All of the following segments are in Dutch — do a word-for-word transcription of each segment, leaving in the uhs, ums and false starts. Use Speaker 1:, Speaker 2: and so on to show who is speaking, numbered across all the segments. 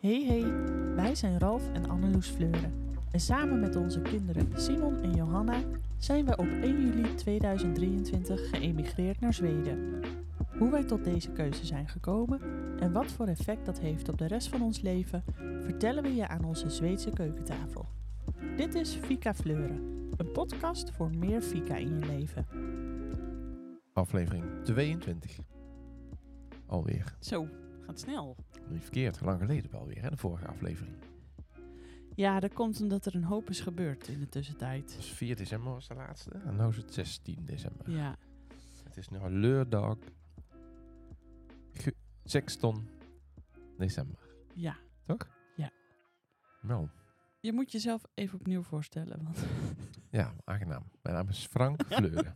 Speaker 1: Hey hey, wij zijn Ralf en Anneloes Fleuren. En samen met onze kinderen Simon en Johanna zijn we op één juli tweeduizend drieëntwintig geëmigreerd naar Zweden. Hoe wij tot deze keuze zijn gekomen en wat voor effect dat heeft op de rest van ons leven, vertellen we je aan onze Zweedse keukentafel. Dit is Fika Fleuren, een podcast voor meer fika in je leven.
Speaker 2: Aflevering tweeëntwintig. Alweer.
Speaker 1: Zo, gaat snel.
Speaker 2: Niet verkeerd, lang geleden wel weer, hè, de vorige aflevering.
Speaker 1: Ja, dat komt omdat er een hoop is gebeurd in de tussentijd.
Speaker 2: Dus vier december was de laatste en nu is het zestien december.
Speaker 1: Ja.
Speaker 2: Het is nu leurdag zestien december.
Speaker 1: Ja.
Speaker 2: Toch?
Speaker 1: Ja.
Speaker 2: Wel.
Speaker 1: Je moet jezelf even opnieuw voorstellen. Want...
Speaker 2: Ja, aangenaam. Mijn naam is Frank Fleuren.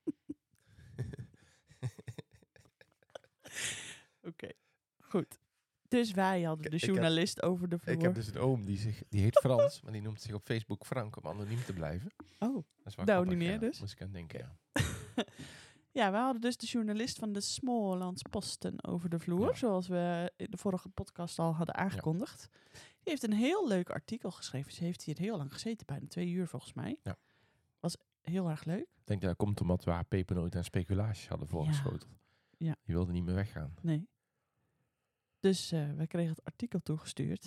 Speaker 1: Oké, okay. Goed. Dus wij hadden de journalist
Speaker 2: heb,
Speaker 1: over de vloer.
Speaker 2: Ik heb dus een oom die, zich, die heet Frans, maar die noemt zich op Facebook Frank om anoniem te blijven.
Speaker 1: Oh,
Speaker 2: dat is wel
Speaker 1: nou
Speaker 2: grappig,
Speaker 1: niet meer
Speaker 2: ja.
Speaker 1: dus.
Speaker 2: Moest ik aan denken, ja.
Speaker 1: Ja, we hadden dus de journalist van de Smålandsposten over de vloer, ja. Zoals we in de vorige podcast al hadden aangekondigd. Ja. Die heeft een heel leuk artikel geschreven. Ze heeft hier heel lang gezeten, bijna twee uur volgens mij.
Speaker 2: Ja.
Speaker 1: Was heel erg leuk.
Speaker 2: Ik denk dat dat komt omdat we haar pepernoten en speculaties hadden voorgeschoteld.
Speaker 1: Ja. Ja.
Speaker 2: Die wilde niet meer weggaan.
Speaker 1: Nee. Dus uh, wij kregen het artikel toegestuurd.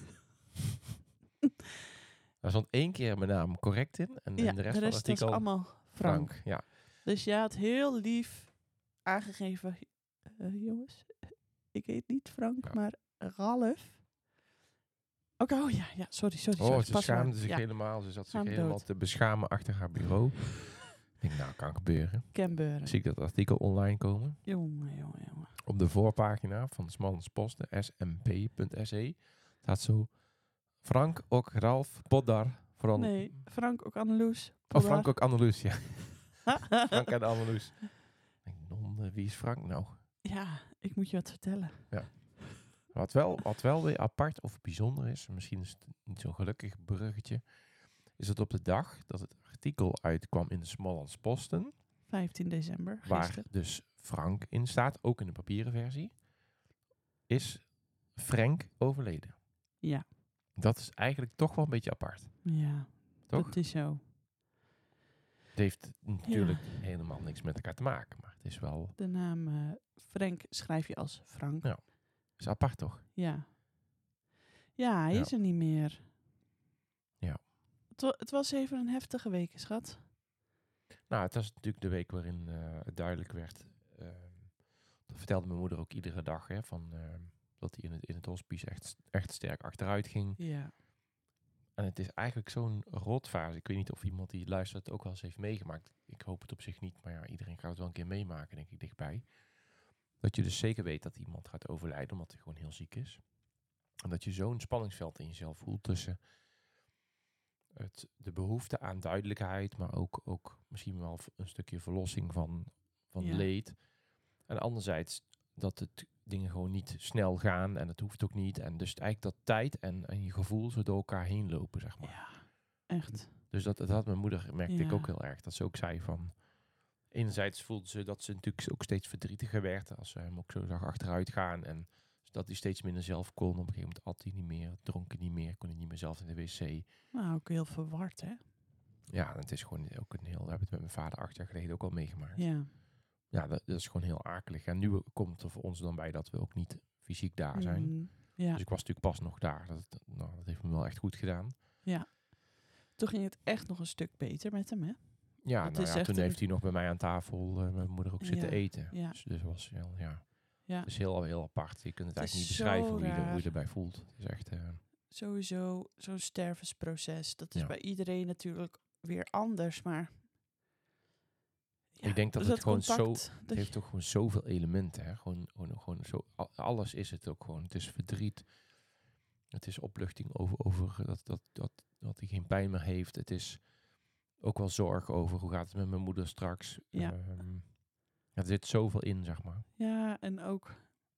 Speaker 2: Er stond één keer mijn naam correct in. En,
Speaker 1: ja,
Speaker 2: en de rest,
Speaker 1: de rest
Speaker 2: van het artikel
Speaker 1: was allemaal Frank.
Speaker 2: Frank. Ja.
Speaker 1: Dus jij had heel lief aangegeven. Uh, jongens, ik heet niet Frank, ja. maar Ralf. Oké, okay, oh ja, ja, sorry, sorry. sorry.
Speaker 2: Oh, ze
Speaker 1: Pas
Speaker 2: schaamde
Speaker 1: maar.
Speaker 2: zich
Speaker 1: ja.
Speaker 2: helemaal. Ze zat zich
Speaker 1: Schaam
Speaker 2: helemaal
Speaker 1: dood.
Speaker 2: te beschamen achter haar bureau. Ik denk, nou, kan gebeuren.
Speaker 1: Kan gebeuren.
Speaker 2: Zie ik dat artikel online komen.
Speaker 1: Jongen, jongen, jongen.
Speaker 2: Op de voorpagina van de Smålandsposten, s m p punt s e, staat zo... Frank ook Ralf Poddar. Van...
Speaker 1: Nee, Frank ook Anneloes.
Speaker 2: Oh, Frank ook Anneloes, ja. Frank en Anneloes. Ik denk, wie is Frank nou?
Speaker 1: Ja, ik moet je wat vertellen.
Speaker 2: Ja. Wat wel, wat wel weer apart of bijzonder is, misschien is het niet zo'n gelukkig bruggetje, is dat op de dag dat het artikel uitkwam in de Smålandsposten,
Speaker 1: vijftien december, gisteren.
Speaker 2: Waar dus Frank in staat, ook in de papieren versie, is Frank overleden.
Speaker 1: Ja.
Speaker 2: Dat is eigenlijk toch wel een beetje apart.
Speaker 1: Ja,
Speaker 2: toch?
Speaker 1: Dat is zo.
Speaker 2: Het heeft natuurlijk ja. helemaal niks met elkaar te maken, maar het is wel...
Speaker 1: De naam uh, Frank schrijf je als Frank.
Speaker 2: Ja, is apart toch?
Speaker 1: Ja. Ja, hij
Speaker 2: ja.
Speaker 1: is er niet meer.
Speaker 2: Ja.
Speaker 1: Het, wa- het was even een heftige week, schat.
Speaker 2: Nou, het was natuurlijk de week waarin uh, het duidelijk werd. Uh, dat vertelde mijn moeder ook iedere dag, hè, van, uh, dat hij in het, in het hospice echt, echt sterk achteruit ging.
Speaker 1: Ja.
Speaker 2: En het is eigenlijk zo'n rotfase. Ik weet niet of iemand die luistert het ook wel eens heeft meegemaakt. Ik hoop het op zich niet, maar ja, iedereen gaat het wel een keer meemaken, denk ik, dichtbij. Dat je dus zeker weet dat iemand gaat overlijden, omdat hij gewoon heel ziek is. En dat je zo'n spanningsveld in jezelf voelt tussen het, de behoefte aan duidelijkheid, maar ook, ook misschien wel een stukje verlossing van, van
Speaker 1: ja.
Speaker 2: leed. En anderzijds dat het dingen gewoon niet snel gaan en het hoeft ook niet. En dus eigenlijk dat tijd en, en je gevoel zo door elkaar heen lopen, zeg maar.
Speaker 1: Ja, echt.
Speaker 2: Dus dat, dat had mijn moeder, merkte
Speaker 1: ja.
Speaker 2: ik ook heel erg. Dat ze ook zei van... Enerzijds voelde ze dat ze natuurlijk ook steeds verdrietiger werd. Als ze hem ook zo zag achteruit gaan. En dat hij steeds minder zelf kon. Op een gegeven moment at hij niet meer, dronk hij niet meer. Kon hij niet meer zelf in de wc.
Speaker 1: Nou, ook heel verward, hè?
Speaker 2: Ja, het is gewoon ook een heel... We hebben het met mijn vader acht jaar geleden ook al meegemaakt.
Speaker 1: Ja.
Speaker 2: Ja, dat, dat is gewoon heel akelig. En nu komt er voor ons dan bij dat we ook niet fysiek daar zijn.
Speaker 1: Mm, ja.
Speaker 2: Dus ik was natuurlijk pas nog daar. Dat, nou, dat heeft me wel echt goed gedaan.
Speaker 1: Ja. Toen ging het echt nog een stuk beter met hem, hè?
Speaker 2: Ja, nou ja toen
Speaker 1: een... heeft
Speaker 2: hij nog bij mij aan tafel uh, met mijn moeder ook zitten
Speaker 1: ja,
Speaker 2: eten.
Speaker 1: Ja.
Speaker 2: Dus, dus was heel, ja.
Speaker 1: ja.
Speaker 2: Het is heel, heel apart. Je kunt het, het eigenlijk niet beschrijven hoe je, er, hoe je erbij voelt. Het is echt... Uh...
Speaker 1: Sowieso zo'n stervensproces. Dat is
Speaker 2: ja.
Speaker 1: bij iedereen natuurlijk weer anders, maar...
Speaker 2: Ja, ik denk dat
Speaker 1: dus
Speaker 2: het
Speaker 1: dat
Speaker 2: gewoon
Speaker 1: contact,
Speaker 2: zo... Het heeft toch gewoon zoveel elementen. Hè? Gewoon, gewoon, gewoon zo... Alles is het ook gewoon. Het is verdriet. Het is opluchting over, over dat, dat, dat, dat hij geen pijn meer heeft. Het is... Ook wel zorg over hoe gaat het met mijn moeder straks.
Speaker 1: Ja.
Speaker 2: Um, er zit zoveel in, zeg maar.
Speaker 1: Ja, en ook...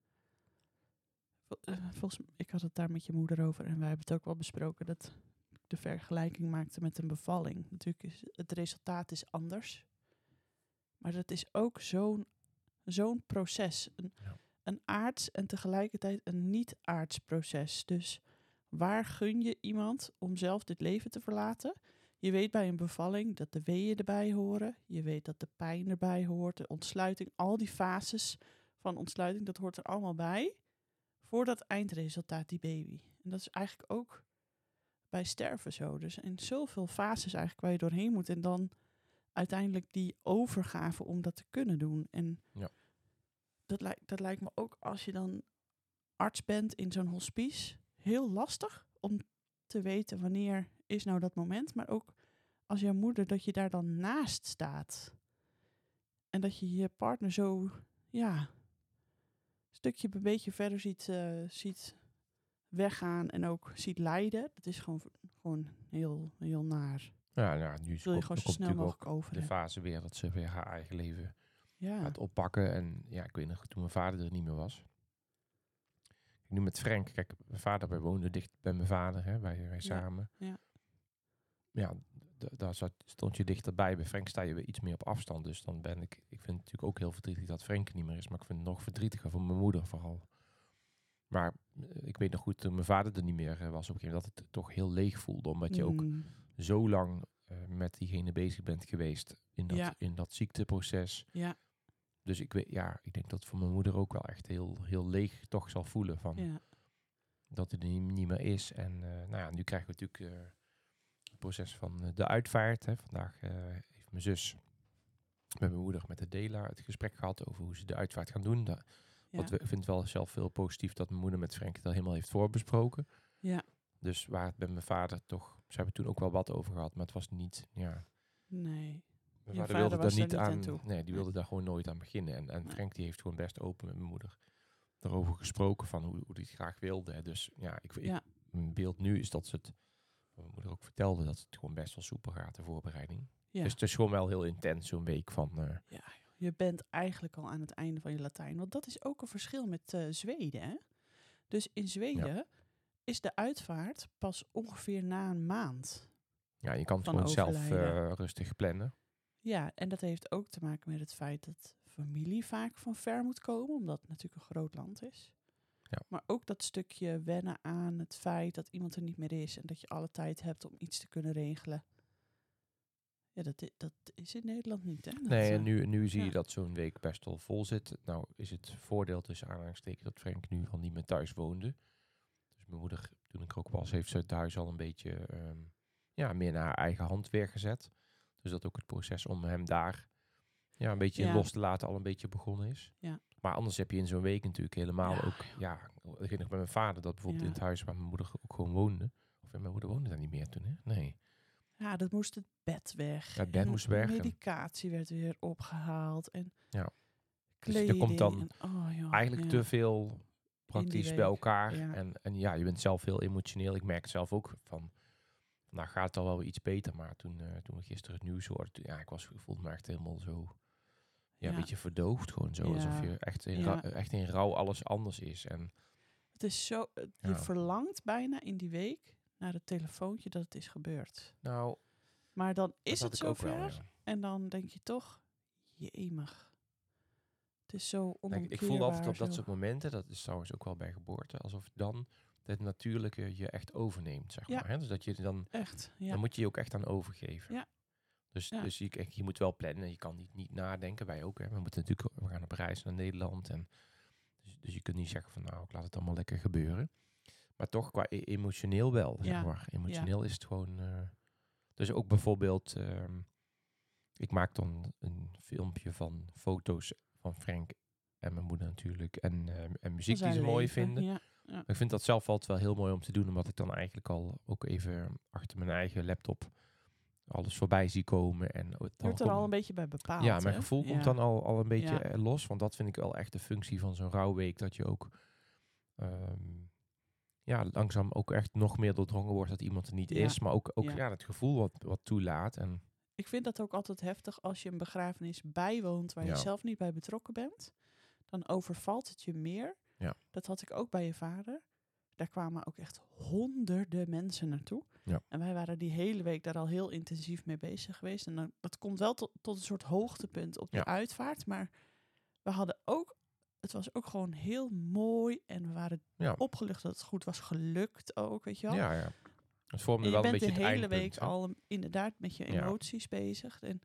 Speaker 1: Uh, volgens mij, ik had het daar met je moeder over en wij hebben het ook wel besproken dat ik de vergelijking maakte met een bevalling. Natuurlijk is het resultaat is anders. Maar dat is ook zo'n, zo'n proces. Een,
Speaker 2: ja.
Speaker 1: een aards en tegelijkertijd een niet-aards proces. Dus waar gun je iemand om zelf dit leven te verlaten? Je weet bij een bevalling dat de weeën erbij horen. Je weet dat de pijn erbij hoort, de ontsluiting. Al die fases van ontsluiting, dat hoort er allemaal bij. Voor dat eindresultaat, die baby. En dat is eigenlijk ook bij sterven zo. Dus in zoveel fases eigenlijk waar je doorheen moet. En dan uiteindelijk die overgave om dat te kunnen doen. En
Speaker 2: Ja.
Speaker 1: dat, lijkt, dat lijkt me ook als je dan arts bent in zo'n hospice heel lastig om te weten wanneer is nou dat moment. Maar ook als jouw moeder, dat je daar dan naast staat. En dat je je partner zo, ja, een stukje een beetje verder ziet, uh, ziet weggaan en ook ziet lijden. Dat is gewoon, gewoon heel, heel naar.
Speaker 2: Ja, nou, nu
Speaker 1: wil je gewoon zo snel mogelijk over
Speaker 2: de fase weer dat ze weer haar eigen leven
Speaker 1: ja.
Speaker 2: gaat oppakken. En ja, ik weet nog, toen mijn vader er niet meer was. Nu met Frank, kijk, mijn vader, wij woonden dicht bij mijn vader, hè, wij, wij samen.
Speaker 1: Ja,
Speaker 2: ja d- daar zat, stond je dichterbij. Bij Frank sta je weer iets meer op afstand. Dus dan ben ik, ik vind het natuurlijk ook heel verdrietig dat Frank niet meer is. Maar ik vind het nog verdrietiger voor mijn moeder vooral. Maar uh, ik weet nog goed, toen mijn vader er niet meer uh, was, op een gegeven moment dat het toch heel leeg voelde. Omdat je
Speaker 1: mm.
Speaker 2: ook zo lang uh, met diegene bezig bent geweest in dat,
Speaker 1: ja.
Speaker 2: in dat ziekteproces.
Speaker 1: Ja.
Speaker 2: Dus ik weet, ja, ik denk dat het voor mijn moeder ook wel echt heel, heel leeg toch zal voelen van
Speaker 1: Ja.
Speaker 2: dat het er niet, niet meer is. En uh, nou ja, nu krijgen we natuurlijk uh, het proces van uh, de uitvaart. Hè. Vandaag uh, heeft mijn zus met mijn moeder met de Dela het gesprek gehad over hoe ze de uitvaart gaan doen. Da-
Speaker 1: Ja.
Speaker 2: Wat we, ik vind het wel zelf heel positief dat mijn moeder met Frank het al helemaal heeft voorbesproken.
Speaker 1: Ja.
Speaker 2: Dus waar het bij mijn vader toch, ze hebben toen ook wel wat over gehad, maar het was niet, ja.
Speaker 1: Nee.
Speaker 2: Mijn
Speaker 1: Je
Speaker 2: vader,
Speaker 1: vader
Speaker 2: wilde
Speaker 1: was
Speaker 2: daar niet
Speaker 1: er niet
Speaker 2: aan,
Speaker 1: aan toe.
Speaker 2: nee, die wilde
Speaker 1: Nee.
Speaker 2: daar gewoon nooit aan beginnen. En, en
Speaker 1: Nee.
Speaker 2: Frank die heeft gewoon best open met mijn moeder daarover gesproken van hoe, hoe hij het graag wilde. Hè. Dus ja, ik, ik,
Speaker 1: Ja.
Speaker 2: mijn beeld nu is dat ze het, wat mijn moeder ook vertelde, dat het gewoon best wel soepel gaat, de voorbereiding.
Speaker 1: Ja.
Speaker 2: Dus het is gewoon wel heel intens, zo'n week van... Uh,
Speaker 1: ja, je bent eigenlijk al aan het einde van je Latijn. Want dat is ook een verschil met uh, Zweden. Hè? Dus in Zweden ja. is de uitvaart pas ongeveer na een maand.
Speaker 2: Ja, je kan het
Speaker 1: van
Speaker 2: gewoon zelf
Speaker 1: overlijden.
Speaker 2: uh, rustig plannen.
Speaker 1: Ja, en dat heeft ook te maken met het feit dat familie vaak van ver moet komen. Omdat het natuurlijk een groot land is.
Speaker 2: Ja.
Speaker 1: Maar ook dat stukje wennen aan het feit dat iemand er niet meer is. En dat je alle tijd hebt om iets te kunnen regelen. Ja, dat, dat is in Nederland niet, hè? Dat,
Speaker 2: nee, en
Speaker 1: uh,
Speaker 2: nu, nu zie
Speaker 1: ja.
Speaker 2: je dat zo'n week best wel vol zit. Nou is het voordeel tussen aanhalingstekens dat Frank nu al niet meer thuis woonde. Dus mijn moeder, toen ik er ook was, heeft ze het huis al een beetje um, ja, meer naar haar eigen hand weergezet. Dus dat ook het proces om hem daar ja, een beetje
Speaker 1: Ja.
Speaker 2: in los te laten al een beetje begonnen is.
Speaker 1: Ja.
Speaker 2: Maar anders heb je in zo'n week natuurlijk helemaal
Speaker 1: Ja,
Speaker 2: ook... Ja, ik weet nog bij mijn vader dat bijvoorbeeld
Speaker 1: Ja.
Speaker 2: in het huis waar mijn moeder ook gewoon woonde. Of ja, mijn moeder woonde daar niet meer toen, hè? Nee.
Speaker 1: Ja, dat moest het bed weg.
Speaker 2: Ja, het bed
Speaker 1: en
Speaker 2: moest weg.
Speaker 1: medicatie werd weer opgehaald. En
Speaker 2: Ja.
Speaker 1: kleding.
Speaker 2: Dus er komt dan
Speaker 1: en, oh, joh,
Speaker 2: eigenlijk
Speaker 1: ja.
Speaker 2: te veel praktisch
Speaker 1: week,
Speaker 2: bij elkaar.
Speaker 1: ja.
Speaker 2: En, en ja, je bent zelf heel emotioneel. Ik merk het zelf ook van... Nou gaat het al wel iets beter. Maar toen, uh, toen we gisteren het nieuws hoorden... Toen, ja, ik was, ik voelde me echt helemaal zo... Ja, een
Speaker 1: Ja.
Speaker 2: beetje verdoofd gewoon zo.
Speaker 1: Ja.
Speaker 2: Alsof je echt in,
Speaker 1: Ja.
Speaker 2: ra- echt in rouw alles anders is. En
Speaker 1: Het is zo, je
Speaker 2: Ja.
Speaker 1: verlangt bijna in die week naar het telefoontje dat het is gebeurd.
Speaker 2: nou...
Speaker 1: Maar dan is
Speaker 2: dat
Speaker 1: het
Speaker 2: had ik ook
Speaker 1: zover.
Speaker 2: wel, ja.
Speaker 1: En dan denk je toch, jemig. Het is zo
Speaker 2: Kijk,
Speaker 1: onomkeerbaar.
Speaker 2: ik voel altijd op dat
Speaker 1: zo.
Speaker 2: soort momenten, dat is trouwens ook wel bij geboorte, alsof dan het natuurlijke je echt overneemt, zeg
Speaker 1: Ja.
Speaker 2: maar. Hè? Dus dat je dan,
Speaker 1: Echt, ja.
Speaker 2: dan moet je je ook echt aan overgeven.
Speaker 1: Ja.
Speaker 2: Dus,
Speaker 1: Ja.
Speaker 2: dus je, kijk, je moet wel plannen, je kan niet, niet nadenken, wij ook. Hè. We moeten natuurlijk, we gaan op reis naar Nederland. En dus, dus je kunt niet zeggen van nou, ik laat het allemaal lekker gebeuren. Maar toch qua e- emotioneel wel, zeg
Speaker 1: Ja.
Speaker 2: maar. Emotioneel is het gewoon... Uh, dus ook bijvoorbeeld, uh, ik maak dan een filmpje van foto's van Frank en mijn moeder natuurlijk. En, uh, en muziek die ze
Speaker 1: Zijn
Speaker 2: mooi
Speaker 1: leven,
Speaker 2: vinden.
Speaker 1: Ja, ja.
Speaker 2: Maar ik vind dat zelf altijd wel heel mooi om te doen. Omdat ik dan eigenlijk al ook even achter mijn eigen laptop alles voorbij zie komen. En dan
Speaker 1: Je wordt er
Speaker 2: kom-
Speaker 1: al een beetje bij bepaald.
Speaker 2: ja, mijn
Speaker 1: hè?
Speaker 2: gevoel
Speaker 1: Ja.
Speaker 2: komt dan al, al een beetje
Speaker 1: Ja.
Speaker 2: eh, los. Want dat vind ik wel echt de functie van zo'n rouwweek. Dat je ook um, ja, langzaam ook echt nog meer doordrongen wordt dat iemand er niet
Speaker 1: Ja.
Speaker 2: is. Maar ook, ook
Speaker 1: Ja.
Speaker 2: ja. het gevoel wat, wat toelaat. En
Speaker 1: Ik vind dat ook altijd heftig als je een begrafenis bijwoont waar
Speaker 2: Ja.
Speaker 1: je zelf niet bij betrokken bent. Dan overvalt het je meer.
Speaker 2: Ja.
Speaker 1: Dat had ik ook bij je vader. Daar kwamen ook echt honderden mensen naartoe.
Speaker 2: Ja.
Speaker 1: En wij waren die hele week daar al heel intensief mee bezig geweest. En dan, dat komt wel tot, tot een soort hoogtepunt op de
Speaker 2: Ja.
Speaker 1: uitvaart. Maar we hadden ook het was ook gewoon heel mooi. En we waren
Speaker 2: Ja.
Speaker 1: opgelucht dat het goed was gelukt ook, weet je wel.
Speaker 2: Ja, ja. Het vormde
Speaker 1: En je
Speaker 2: wel een
Speaker 1: bent
Speaker 2: beetje
Speaker 1: de
Speaker 2: het
Speaker 1: hele
Speaker 2: eindpunt.
Speaker 1: week
Speaker 2: hè?
Speaker 1: al inderdaad met je
Speaker 2: Ja.
Speaker 1: emoties bezig. En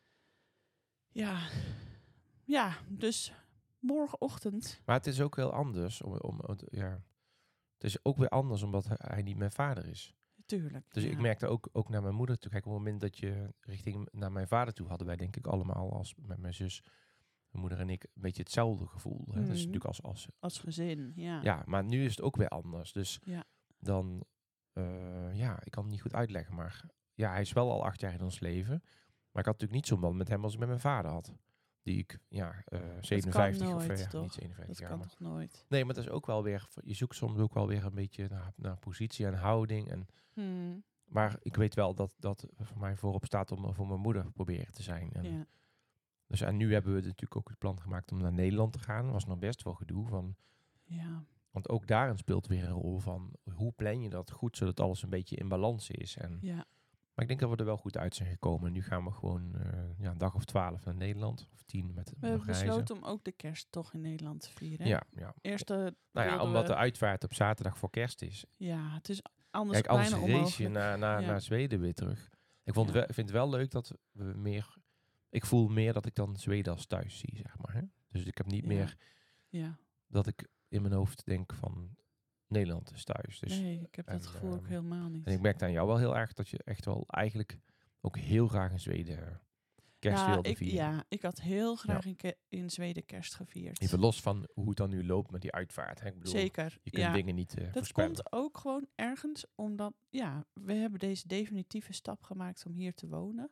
Speaker 1: ja, ja, dus morgenochtend.
Speaker 2: Maar het is ook heel anders. Om, om, om- ja. Het is ook weer anders omdat hij- hij niet mijn vader is.
Speaker 1: Tuurlijk.
Speaker 2: Dus
Speaker 1: ja.
Speaker 2: ik merkte ook, ook naar mijn moeder toe. Kijk, op het moment dat je richting naar mijn vader toe hadden wij denk ik allemaal als met mijn zus, mijn moeder en ik een beetje hetzelfde gevoel. Hè? Dat is
Speaker 1: Mhm.
Speaker 2: natuurlijk als, als
Speaker 1: Als gezin, ja.
Speaker 2: ja, maar nu is het ook weer anders. Dus
Speaker 1: Ja.
Speaker 2: dan, eh, ja, ik kan het niet goed uitleggen, maar ja, hij is wel al acht jaar in ons leven. Maar ik had natuurlijk niet zo'n band met hem als ik met mijn vader had. Die ik, ja, eh zevenenvijftig
Speaker 1: nooit,
Speaker 2: of eh,
Speaker 1: toch?
Speaker 2: niet zevenenvijftig
Speaker 1: Dat
Speaker 2: jaar.
Speaker 1: kan
Speaker 2: Maar,
Speaker 1: toch nooit?
Speaker 2: nee, maar dat is ook wel weer, je zoekt soms ook wel weer een beetje naar, naar positie en houding. En,
Speaker 1: Hmm,
Speaker 2: maar ik weet wel dat dat voor mij voorop staat om er voor mijn moeder proberen te zijn. En,
Speaker 1: ja.
Speaker 2: dus, en nu hebben we natuurlijk ook het plan gemaakt om naar Nederland te gaan. Er was nog best wel gedoe van.
Speaker 1: Ja.
Speaker 2: Want ook daarin speelt weer een rol van hoe plan je dat goed, zodat alles een beetje in balans is. En,
Speaker 1: Ja.
Speaker 2: maar ik denk dat we er wel goed uit zijn gekomen. Nu gaan we gewoon eh, ja, een dag of twaalf naar Nederland. Of tien met
Speaker 1: We
Speaker 2: nog
Speaker 1: hebben
Speaker 2: reizen.
Speaker 1: besloten om ook de kerst toch in Nederland te vieren.
Speaker 2: Ja, ja.
Speaker 1: Eerst
Speaker 2: Nou ja,
Speaker 1: wilden
Speaker 2: omdat
Speaker 1: we-
Speaker 2: de uitvaart op zaterdag voor kerst is.
Speaker 1: Ja, het is anders
Speaker 2: Kijk, anders
Speaker 1: bijna
Speaker 2: race je
Speaker 1: onmogelijk.
Speaker 2: naar, naar,
Speaker 1: Ja.
Speaker 2: naar Zweden weer terug. Ik vond
Speaker 1: Ja.
Speaker 2: wel, vind het wel leuk dat we meer... Ik voel meer dat ik dan Zweden als thuis zie, zeg maar. Hè? Dus ik heb niet
Speaker 1: Ja.
Speaker 2: meer
Speaker 1: Ja.
Speaker 2: dat ik in mijn hoofd denk van Nederland is thuis. Dus,
Speaker 1: Nee, ik heb dat
Speaker 2: en,
Speaker 1: gevoel ook
Speaker 2: ehm,
Speaker 1: helemaal niet.
Speaker 2: En ik merkte aan jou wel heel erg dat je echt wel eigenlijk ook heel graag in Zweden kerst
Speaker 1: ja,
Speaker 2: wilde
Speaker 1: ik,
Speaker 2: vieren.
Speaker 1: ja, ik had heel graag in, ke- in Zweden kerst gevierd.
Speaker 2: Even los van hoe het dan nu loopt met die uitvaart. Hè? Ik bedoel,
Speaker 1: Zeker.
Speaker 2: je kunt
Speaker 1: ja.
Speaker 2: dingen niet eh,
Speaker 1: Dat
Speaker 2: voorspellen.
Speaker 1: komt ook gewoon ergens omdat, ja, we hebben deze definitieve stap gemaakt om hier te wonen.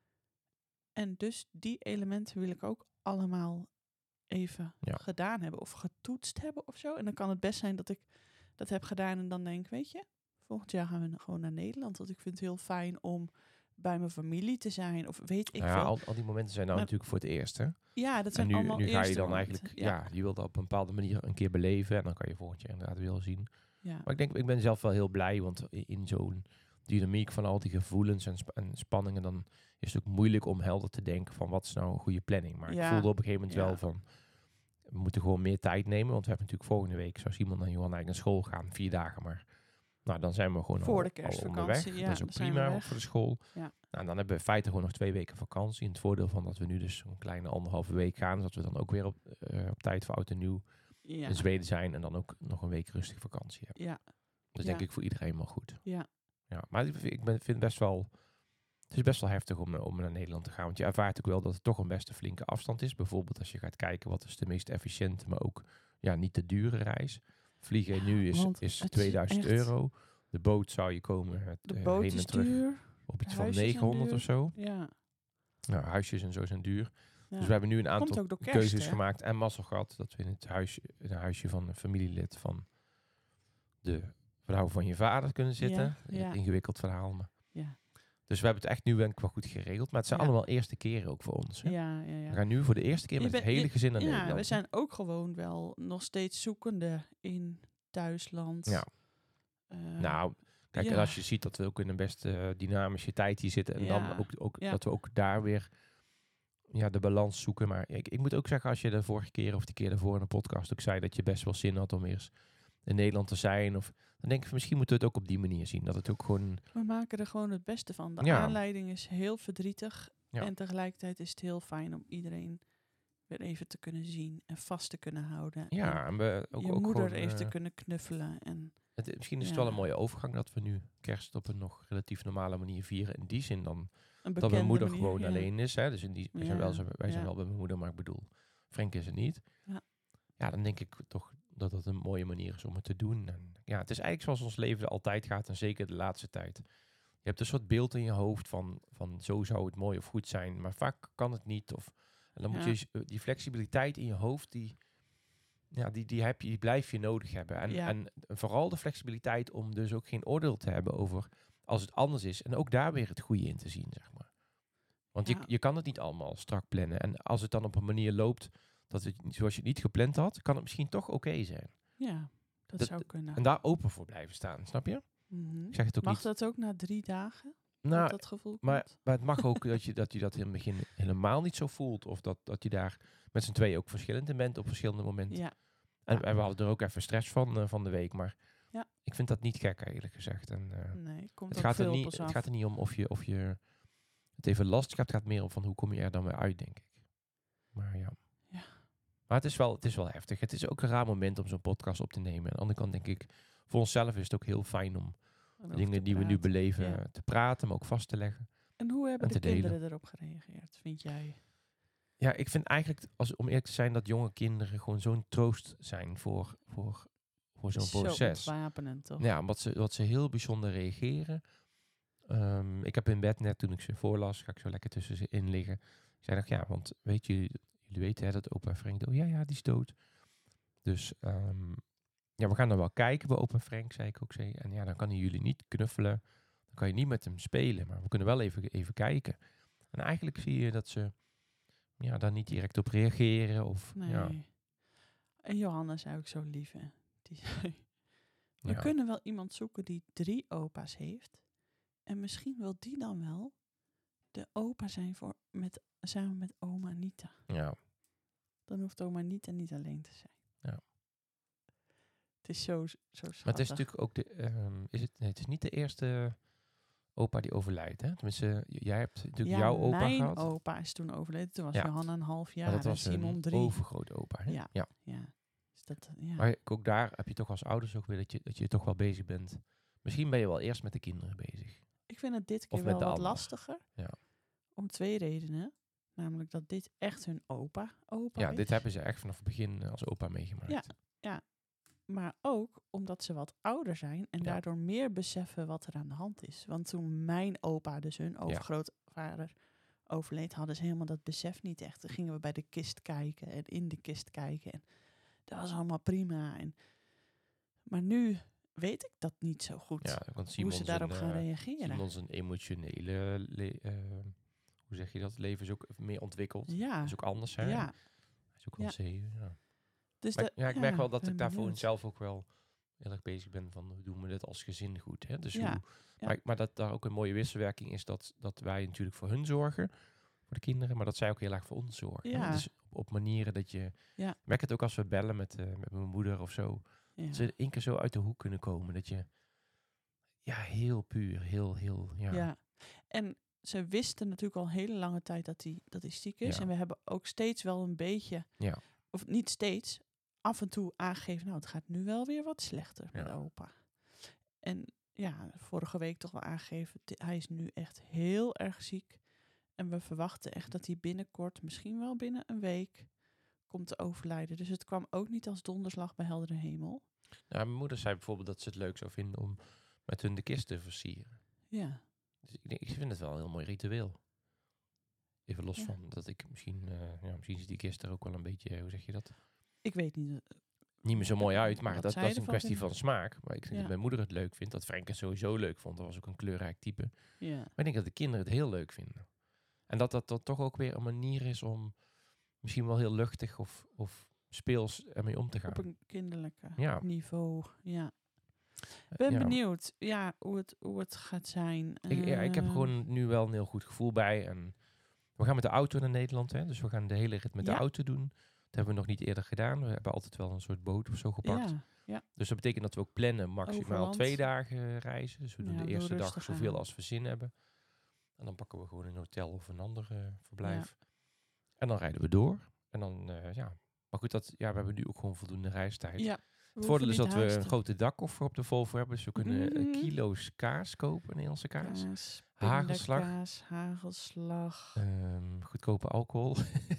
Speaker 1: En dus die elementen wil ik ook allemaal even
Speaker 2: Ja.
Speaker 1: gedaan hebben of getoetst hebben of zo. En dan kan het best zijn dat ik dat heb gedaan en dan denk, weet je, volgend jaar gaan we gewoon naar Nederland. Want ik vind het heel fijn om bij mijn familie te zijn of weet ik
Speaker 2: Nou ja,
Speaker 1: veel.
Speaker 2: al, al die momenten zijn nou
Speaker 1: Maar-
Speaker 2: natuurlijk voor het eerst. Hè?
Speaker 1: Ja, dat
Speaker 2: En
Speaker 1: zijn
Speaker 2: nu,
Speaker 1: allemaal
Speaker 2: nu ga je
Speaker 1: eerste
Speaker 2: dan
Speaker 1: momenten.
Speaker 2: eigenlijk, ja. je wilt dat op een bepaalde manier een keer beleven. En dan kan je volgend jaar inderdaad wel zien.
Speaker 1: Ja.
Speaker 2: Maar ik denk, ik ben zelf wel heel blij, want i- in zo'n dynamiek van al die gevoelens en, sp- en spanningen, dan is het ook moeilijk om helder te denken van wat is nou een goede planning. Maar
Speaker 1: Ja.
Speaker 2: ik voelde op een gegeven moment
Speaker 1: Ja.
Speaker 2: wel van, we moeten gewoon meer tijd nemen. Want we hebben natuurlijk volgende week, zoals Simon en Johan eigenlijk naar school gaan, vier dagen. Maar nou, dan zijn we gewoon
Speaker 1: Voor
Speaker 2: al,
Speaker 1: de
Speaker 2: al
Speaker 1: kerstvakantie,
Speaker 2: onderweg.
Speaker 1: ja,
Speaker 2: dat is ook
Speaker 1: dan zijn we
Speaker 2: prima
Speaker 1: weg.
Speaker 2: voor de school.
Speaker 1: Ja.
Speaker 2: Nou, dan hebben we in feite gewoon nog twee weken vakantie. En het voordeel van dat we nu dus een kleine anderhalve week gaan, is dat we dan ook weer op, eh, op tijd voor oud en nieuw
Speaker 1: Ja.
Speaker 2: in Zweden zijn. En dan ook nog een week rustig vakantie hebben.
Speaker 1: Ja.
Speaker 2: Dat is
Speaker 1: Ja.
Speaker 2: denk ik voor iedereen wel goed.
Speaker 1: Ja.
Speaker 2: Ja, maar ik vind, ik ben, vind best wel... Het is best wel heftig om, eh, om naar Nederland te gaan. Want je ervaart ook wel dat het toch een best een flinke afstand is. Bijvoorbeeld als je gaat kijken wat is de meest efficiënte, maar ook ja, niet te dure reis. Vliegen
Speaker 1: Ja,
Speaker 2: nu is,
Speaker 1: want
Speaker 2: is
Speaker 1: het is
Speaker 2: tweeduizend
Speaker 1: echt-
Speaker 2: de De boot zou je komen het,
Speaker 1: De
Speaker 2: eh,
Speaker 1: boot
Speaker 2: heen en
Speaker 1: is
Speaker 2: terug
Speaker 1: duur.
Speaker 2: op iets
Speaker 1: de
Speaker 2: van
Speaker 1: huisjes zijn
Speaker 2: negenhonderd
Speaker 1: duur.
Speaker 2: of zo.
Speaker 1: Ja.
Speaker 2: Nou, huisjes en zo zijn duur.
Speaker 1: Ja.
Speaker 2: Dus we hebben nu een aantal
Speaker 1: ook door kerst,
Speaker 2: keuzes
Speaker 1: hè?
Speaker 2: gemaakt en mazzel gehad dat we in het huisje, in een huisje van een familielid van de vrouw van je vader kunnen zitten.
Speaker 1: Ja, ja.
Speaker 2: Ingewikkeld verhaal. Maar.
Speaker 1: Ja.
Speaker 2: Dus we hebben het echt nu denk ik wel goed geregeld. Maar het zijn
Speaker 1: Ja.
Speaker 2: allemaal eerste keren ook voor ons. Hè?
Speaker 1: Ja, ja, ja.
Speaker 2: We gaan nu voor de eerste keer
Speaker 1: Je
Speaker 2: met het
Speaker 1: bent-
Speaker 2: hele
Speaker 1: je-
Speaker 2: gezin naar
Speaker 1: Ja,
Speaker 2: Nederland.
Speaker 1: we zijn ook gewoon wel nog steeds zoekende in thuisland.
Speaker 2: Ja.
Speaker 1: Eh,
Speaker 2: Nou, kijk, en
Speaker 1: ja.
Speaker 2: als je ziet dat we ook in een best eh, dynamische tijd hier zitten. En
Speaker 1: Ja.
Speaker 2: dan ook, ook
Speaker 1: Ja.
Speaker 2: dat we ook daar weer ja, de balans zoeken. Maar ik, ik moet ook zeggen, als je de vorige keer of de keer daarvoor in de podcast ook zei dat je best wel zin had om eerst in Nederland te zijn. Of, dan denk ik, misschien moeten we het ook op die manier zien. Dat het ook gewoon...
Speaker 1: we maken er gewoon het beste van. De
Speaker 2: Ja.
Speaker 1: aanleiding is heel verdrietig.
Speaker 2: Ja.
Speaker 1: En tegelijkertijd is het heel fijn om iedereen weer even te kunnen zien en vast te kunnen houden.
Speaker 2: Ja,
Speaker 1: En
Speaker 2: en we ook,
Speaker 1: je
Speaker 2: ook
Speaker 1: moeder
Speaker 2: gewoon,
Speaker 1: even te
Speaker 2: eh,
Speaker 1: kunnen knuffelen. En
Speaker 2: het, misschien is het
Speaker 1: Ja.
Speaker 2: wel een mooie overgang dat we nu kerst op een nog relatief normale manier vieren. In die zin dan
Speaker 1: een
Speaker 2: dat
Speaker 1: bekende
Speaker 2: mijn moeder
Speaker 1: manier,
Speaker 2: gewoon
Speaker 1: ja.
Speaker 2: alleen is. Hè? Dus in die, wij, zijn
Speaker 1: Ja,
Speaker 2: wel, zo- wij zijn
Speaker 1: ja.
Speaker 2: wel bij mijn moeder, maar ik bedoel, Frank is er niet.
Speaker 1: Ja.
Speaker 2: Ja, dan denk ik toch dat dat een mooie manier is om het te doen. En ja, het is eigenlijk zoals ons leven altijd gaat en zeker de laatste tijd. Je hebt een soort beeld in je hoofd van, van zo zou het mooi of goed zijn, maar vaak kan het niet. Of, en dan moet
Speaker 1: Ja.
Speaker 2: je eh, die flexibiliteit in je hoofd, die, ja, die, die, heb je, die blijf je nodig hebben. En,
Speaker 1: Ja.
Speaker 2: en vooral de flexibiliteit om dus ook geen oordeel te hebben over als het anders is. En ook daar weer het goede in te zien, zeg maar. Want
Speaker 1: Ja.
Speaker 2: je, je kan het niet allemaal strak plannen. En als het dan op een manier loopt dat het niet- zoals je het niet gepland had, kan het misschien toch oké zijn.
Speaker 1: Ja, dat,
Speaker 2: Dat-
Speaker 1: zou kunnen.
Speaker 2: En daar open voor blijven staan, snap je?
Speaker 1: Mhm.
Speaker 2: Ik zeg het ook
Speaker 1: Mag
Speaker 2: niet.
Speaker 1: dat ook na drie dagen?
Speaker 2: Nou,
Speaker 1: dat dat gevoel
Speaker 2: maar,
Speaker 1: komt?
Speaker 2: maar het mag ook dat je, dat je dat in het begin helemaal niet zo voelt. Of dat, dat je daar met z'n tweeën ook verschillend in bent op verschillende momenten.
Speaker 1: Ja.
Speaker 2: En,
Speaker 1: Ja.
Speaker 2: en we hadden er ook even stress van, uh, van de week. Maar
Speaker 1: Ja.
Speaker 2: ik vind dat niet gek eerlijk gezegd. En, uh,
Speaker 1: Nee, komt
Speaker 2: het,
Speaker 1: ook
Speaker 2: gaat
Speaker 1: veel
Speaker 2: er
Speaker 1: op
Speaker 2: niet,
Speaker 1: ons
Speaker 2: het
Speaker 1: af.
Speaker 2: gaat er niet om of je, of je het even lastig hebt. Het gaat meer om van hoe kom je er dan weer uit, denk ik. Maar ja.
Speaker 1: Ja.
Speaker 2: Maar het is, wel, het is wel heftig. Het is ook een raar moment om zo'n podcast op te nemen. Aan de andere kant denk ik, voor onszelf is het ook heel fijn om
Speaker 1: Erover
Speaker 2: dingen
Speaker 1: te
Speaker 2: die we nu
Speaker 1: praten.
Speaker 2: beleven
Speaker 1: Ja.
Speaker 2: te praten, maar ook vast te leggen.
Speaker 1: En hoe hebben
Speaker 2: en
Speaker 1: de
Speaker 2: te delen.
Speaker 1: kinderen erop gereageerd, vind jij?
Speaker 2: Ja, ik vind eigenlijk, als, om eerlijk te zijn, dat jonge kinderen gewoon zo'n troost zijn voor, voor, voor zo'n
Speaker 1: Zo
Speaker 2: proces.
Speaker 1: ontwapenend, toch?
Speaker 2: Ja, omdat ze, wat ze heel bijzonder reageren. Um, ik heb in bed net, toen ik ze voorlas, ga ik zo lekker tussen ze in liggen. Ik zei nog, ja, want weet jullie, jullie weten hè, dat opa Frank dood. Ja, ja, die is dood. Dus um, ja, we gaan dan wel kijken bij opa Frank, zei ik ook. Zei. En ja, dan kan hij jullie niet knuffelen. Dan kan je niet met hem spelen, maar we kunnen wel even, even kijken. En eigenlijk zie je dat ze ja, daar niet direct op reageren. Of,
Speaker 1: Nee.
Speaker 2: ja.
Speaker 1: En Johanna is ook zo lief, hè? Die zei, we
Speaker 2: Ja.
Speaker 1: kunnen wel iemand zoeken die drie opa's heeft. En misschien wil die dan wel de opa zijn voor met, samen met oma Anita.
Speaker 2: Ja.
Speaker 1: Dan hoeft oma Anita niet alleen te zijn.
Speaker 2: Ja.
Speaker 1: Het is zo, zo schattig.
Speaker 2: Maar het is natuurlijk ook de, um, is het, nee, het is niet de eerste opa die overlijdt, hè? Tenminste, j- jij hebt natuurlijk
Speaker 1: ja,
Speaker 2: jouw opa
Speaker 1: mijn
Speaker 2: gehad.
Speaker 1: opa is toen overleden. Toen was
Speaker 2: Ja.
Speaker 1: Johanna een half jaar
Speaker 2: Maar dat
Speaker 1: en
Speaker 2: was
Speaker 1: Simon
Speaker 2: een
Speaker 1: drie.
Speaker 2: overgrote opa, hè?
Speaker 1: Ja.
Speaker 2: ja.
Speaker 1: Ja. Dus dat, ja.
Speaker 2: Maar ook daar heb je toch als ouders ook weer dat je, dat je toch wel bezig bent. Misschien ben je wel eerst met de kinderen bezig.
Speaker 1: Ik vind het dit
Speaker 2: Of
Speaker 1: keer
Speaker 2: met
Speaker 1: wel
Speaker 2: de
Speaker 1: wat
Speaker 2: ander.
Speaker 1: lastiger.
Speaker 2: Ja.
Speaker 1: Om twee redenen. Namelijk dat dit echt hun opa, opa
Speaker 2: Ja,
Speaker 1: is.
Speaker 2: dit hebben ze echt vanaf het begin als opa meegemaakt.
Speaker 1: Ja, ja. Maar ook omdat ze wat ouder zijn en
Speaker 2: Ja.
Speaker 1: daardoor meer beseffen wat er aan de hand is. Want toen mijn opa, dus hun overgrootvader, overleed, hadden ze helemaal dat besef niet echt. Dan gingen we bij de kist kijken en in de kist kijken. En dat was allemaal prima. En, maar nu weet ik dat niet zo goed.
Speaker 2: Ja, want
Speaker 1: hoe
Speaker 2: Simon
Speaker 1: ze daarop
Speaker 2: zijn,
Speaker 1: gaan
Speaker 2: uh,
Speaker 1: reageren.
Speaker 2: Simon zijn emotionele, le- uh, hoe zeg je dat, leven is ook meer ontwikkeld.
Speaker 1: Ja.
Speaker 2: Is ook anders, hè?
Speaker 1: Ja.
Speaker 2: Hij is ook wel
Speaker 1: Ja.
Speaker 2: zeven, ja.
Speaker 1: Dus
Speaker 2: Maar,
Speaker 1: dat-
Speaker 2: ja, ik
Speaker 1: ja,
Speaker 2: merk wel dat
Speaker 1: ben
Speaker 2: ik daar voor
Speaker 1: benieuwd.
Speaker 2: zelf ook wel heel erg bezig ben van hoe doen we dit als gezin goed. Hè? Dus
Speaker 1: Ja,
Speaker 2: hoe,
Speaker 1: ja.
Speaker 2: Maar, maar dat daar ook een mooie wisselwerking is dat, dat wij natuurlijk voor hun zorgen, voor de kinderen, maar dat zij ook heel erg voor ons zorgen.
Speaker 1: Ja.
Speaker 2: Hè? Dus op, op manieren dat je,
Speaker 1: Ja.
Speaker 2: ik merk het ook als we bellen met, uh, met mijn moeder of zo,
Speaker 1: Ja.
Speaker 2: dat ze één keer zo uit de hoek kunnen komen. Dat je, ja, heel puur, heel, heel, ja.
Speaker 1: Ja. En ze wisten natuurlijk al een hele lange tijd dat hij dat hij ziek is.
Speaker 2: Ja.
Speaker 1: En we hebben ook steeds wel een beetje,
Speaker 2: Ja.
Speaker 1: of niet steeds, af en toe aangegeven, nou, het gaat nu wel weer wat slechter met
Speaker 2: Ja.
Speaker 1: opa. En ja, vorige week toch wel aangegeven, t- hij is nu echt heel erg ziek. En we verwachten echt dat hij binnenkort, misschien wel binnen een week, komt te overlijden. Dus het kwam ook niet als donderslag bij heldere hemel.
Speaker 2: Nou, mijn moeder zei bijvoorbeeld dat ze het leuk zou vinden om met hun de kist te versieren.
Speaker 1: Ja.
Speaker 2: Dus ik, denk, ik vind het wel een heel mooi ritueel. Even los
Speaker 1: Ja.
Speaker 2: van dat ik misschien, uh, ja, misschien is die kist er ook wel een beetje, hoe zeg je dat?
Speaker 1: Ik weet niet. uh,
Speaker 2: Niet meer zo mooi uit, maar
Speaker 1: Wat
Speaker 2: dat,
Speaker 1: zij
Speaker 2: dat is een
Speaker 1: ervan
Speaker 2: kwestie
Speaker 1: vinden.
Speaker 2: van smaak. Maar ik denk
Speaker 1: Ja.
Speaker 2: dat mijn moeder het leuk vindt, dat Frank het sowieso leuk vond. Dat was ook een kleurrijk type.
Speaker 1: Ja.
Speaker 2: Maar ik denk dat de kinderen het heel leuk vinden. En dat dat dan toch ook weer een manier is om misschien wel heel luchtig of, of speels ermee om te gaan.
Speaker 1: Op een kinderlijke
Speaker 2: Ja.
Speaker 1: niveau, ja. Ben
Speaker 2: Ja.
Speaker 1: benieuwd, ja, hoe het, hoe het gaat zijn.
Speaker 2: Ik, ja, ik heb
Speaker 1: Ehm,
Speaker 2: gewoon nu wel een heel goed gevoel bij. En we gaan met de auto naar Nederland, hè? Dus we gaan de hele rit met
Speaker 1: Ja.
Speaker 2: de auto doen. Dat hebben we nog niet eerder gedaan. We hebben altijd wel een soort boot of zo gepakt.
Speaker 1: Ja, ja.
Speaker 2: Dus dat betekent dat we ook plannen maximaal
Speaker 1: Overland.
Speaker 2: twee dagen reizen. Dus we doen
Speaker 1: Ja,
Speaker 2: de
Speaker 1: doe
Speaker 2: eerste dag
Speaker 1: rustig
Speaker 2: zoveel
Speaker 1: aan.
Speaker 2: als we zin hebben. En dan pakken we gewoon een hotel of een ander uh, verblijf. En dan rijden we door. En dan, uh, ja. Maar goed, dat, ja, we hebben nu ook gewoon voldoende reistijd.
Speaker 1: Ja,
Speaker 2: Het voordeel is dat we een grote dakkoffer op de Volvo hebben. Dus we kunnen uh,
Speaker 1: Mhm.
Speaker 2: kilo's kaas kopen, Nederlandse kaas.
Speaker 1: kaas,
Speaker 2: Hagelslag.
Speaker 1: pindakaas, hagelslag.
Speaker 2: Um, goedkope alcohol.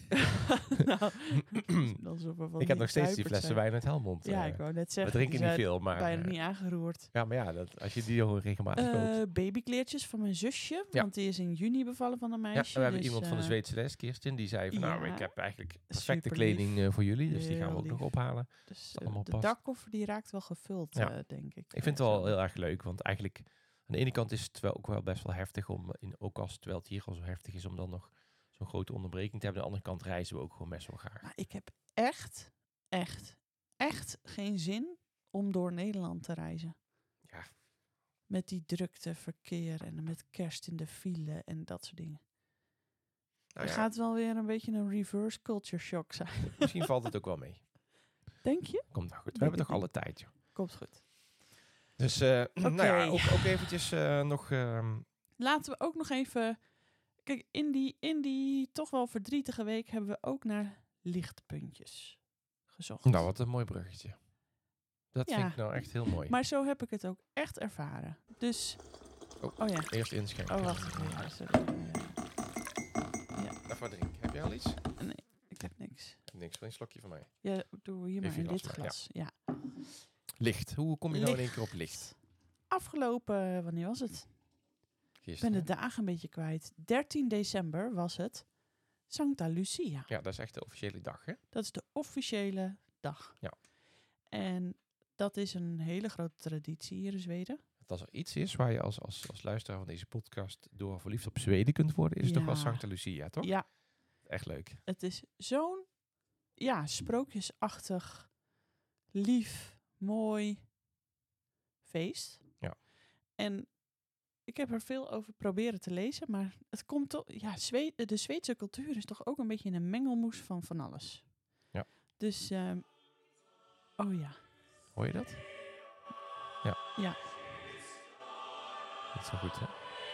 Speaker 1: nou, alsof we van
Speaker 2: Ik heb nog steeds die
Speaker 1: zuipers
Speaker 2: flessen
Speaker 1: zijn.
Speaker 2: wijn uit Helmond.
Speaker 1: Ja,
Speaker 2: uh,
Speaker 1: ik wou net
Speaker 2: we
Speaker 1: zeggen.
Speaker 2: drinken
Speaker 1: die
Speaker 2: niet
Speaker 1: zijn
Speaker 2: veel, maar...
Speaker 1: bijna
Speaker 2: uh,
Speaker 1: niet aangeroerd.
Speaker 2: ja, maar ja, dat, als je die gewoon regelmatig koopt.
Speaker 1: Uh, babykleertjes van mijn zusje.
Speaker 2: Ja.
Speaker 1: Want die is in juni bevallen van een
Speaker 2: Ja,
Speaker 1: meisje.
Speaker 2: we hebben
Speaker 1: dus,
Speaker 2: iemand van de
Speaker 1: uh,
Speaker 2: Zweedse les, Kirsten, die zei van nou,
Speaker 1: ja,
Speaker 2: ik heb eigenlijk perfecte
Speaker 1: superlief.
Speaker 2: kleding uh, voor jullie. Dus die gaan we
Speaker 1: Heel
Speaker 2: ook nog
Speaker 1: lief.
Speaker 2: ophalen.
Speaker 1: Dus
Speaker 2: dat
Speaker 1: uh,
Speaker 2: allemaal
Speaker 1: de
Speaker 2: past.
Speaker 1: dakkoffer die raakt wel gevuld,
Speaker 2: Ja.
Speaker 1: uh, denk ik.
Speaker 2: Ik vind het wel heel erg leuk, want eigenlijk aan de ene kant is het wel ook wel best wel heftig om, in, ook als terwijl het hier al zo heftig is, om dan nog zo'n grote onderbreking te hebben. Aan de andere kant reizen we ook gewoon best wel graag.
Speaker 1: Maar ik heb echt, echt, echt geen zin om door Nederland te reizen.
Speaker 2: Ja.
Speaker 1: met die drukte, verkeer en met kerst in de file en dat soort dingen.
Speaker 2: Nou
Speaker 1: Er
Speaker 2: ja,
Speaker 1: gaat wel weer een beetje een reverse culture shock zijn.
Speaker 2: misschien valt het ook wel mee.
Speaker 1: Denk je?
Speaker 2: Komt nou goed. We
Speaker 1: Denk
Speaker 2: hebben
Speaker 1: het
Speaker 2: toch alle tijd, joh.
Speaker 1: Komt goed.
Speaker 2: Dus, uh,
Speaker 1: Oké.
Speaker 2: nou ja, ook, ook eventjes uh, nog... Uh,
Speaker 1: Laten we ook nog even... Kijk, in die, in die toch wel verdrietige week hebben we ook naar lichtpuntjes gezocht.
Speaker 2: nou, wat een mooi bruggetje. Dat
Speaker 1: Ja.
Speaker 2: vind ik nou echt heel mooi.
Speaker 1: Maar zo heb ik het ook echt ervaren. Dus...
Speaker 2: Oh,
Speaker 1: Oh ja.
Speaker 2: Eerst inschenken.
Speaker 1: Oh, wacht even. Ja, sorry.
Speaker 2: Even wat drinken. Heb jij al iets?
Speaker 1: Nee, ik heb niks.
Speaker 2: Niks, wil je een slokje van mij?
Speaker 1: Ja, doe hier maar
Speaker 2: Even
Speaker 1: in
Speaker 2: je
Speaker 1: dit
Speaker 2: glas maar,
Speaker 1: glas. Ja.
Speaker 2: Licht. Hoe kom je nou in één keer op licht?
Speaker 1: Afgelopen, wanneer was het? Ik ben
Speaker 2: Gisteren.
Speaker 1: de dagen een beetje kwijt. dertien december was het Santa Lucia.
Speaker 2: Ja, dat is echt de officiële dag, hè?
Speaker 1: Dat is de officiële dag.
Speaker 2: Ja.
Speaker 1: En dat is een hele grote traditie hier in Zweden.
Speaker 2: Als er iets is waar je als, als, als luisteraar van deze podcast door verliefd op Zweden kunt worden, is het
Speaker 1: Ja.
Speaker 2: toch wel Santa Lucia, toch?
Speaker 1: Ja,
Speaker 2: Echt leuk.
Speaker 1: het is zo'n ja, sprookjesachtig, lief, mooi feest.
Speaker 2: Ja.
Speaker 1: En ik heb er veel over proberen te lezen, maar het komt toch... Ja, Zwe- de Zweedse cultuur is toch ook een beetje een mengelmoes van van alles.
Speaker 2: Ja.
Speaker 1: Dus, um, oh ja.
Speaker 2: Hoor je dat? Ja.
Speaker 1: Ja.
Speaker 2: Dat is wel goed, hè?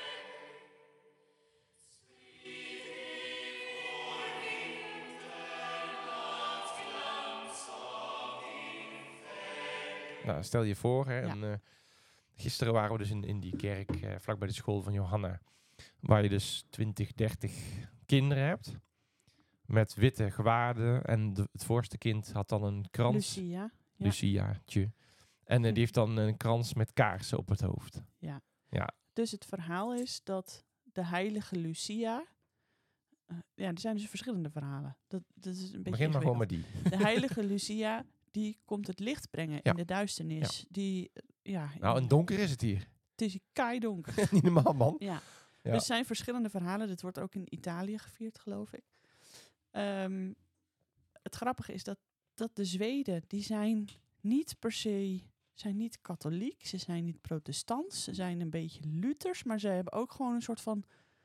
Speaker 2: Nou, stel je voor, hè,
Speaker 1: Ja.
Speaker 2: en, uh, gisteren waren we dus in, in die kerk uh, vlak bij de school van Johanna, waar je dus twintig, dertig kinderen hebt met witte gewaden en de, het voorste kind had dan een krans,
Speaker 1: Lucia. Ja.
Speaker 2: Luciaatje, en uh,
Speaker 1: Hm.
Speaker 2: die heeft dan een krans met kaarsen op het hoofd.
Speaker 1: Ja.
Speaker 2: Ja.
Speaker 1: Dus het verhaal is dat de heilige Lucia... Uh, ja, er zijn dus verschillende verhalen. Dat, dat is een beetje
Speaker 2: Begin maar gewoon met
Speaker 1: ingewikkeld.
Speaker 2: die.
Speaker 1: De heilige Lucia, die komt het licht brengen
Speaker 2: Ja.
Speaker 1: in de duisternis.
Speaker 2: Ja.
Speaker 1: Die, uh, ja,
Speaker 2: Nou, en donker is het hier.
Speaker 1: het is keidonker.
Speaker 2: Niet normaal, man.
Speaker 1: Ja.
Speaker 2: Ja.
Speaker 1: Dus er zijn verschillende verhalen. Dit wordt ook in Italië gevierd, geloof ik. Um, het grappige is dat, dat de Zweden, die zijn niet per se... zijn niet katholiek, ze zijn niet protestants, ze zijn een beetje Luthers, maar ze hebben ook gewoon een soort van...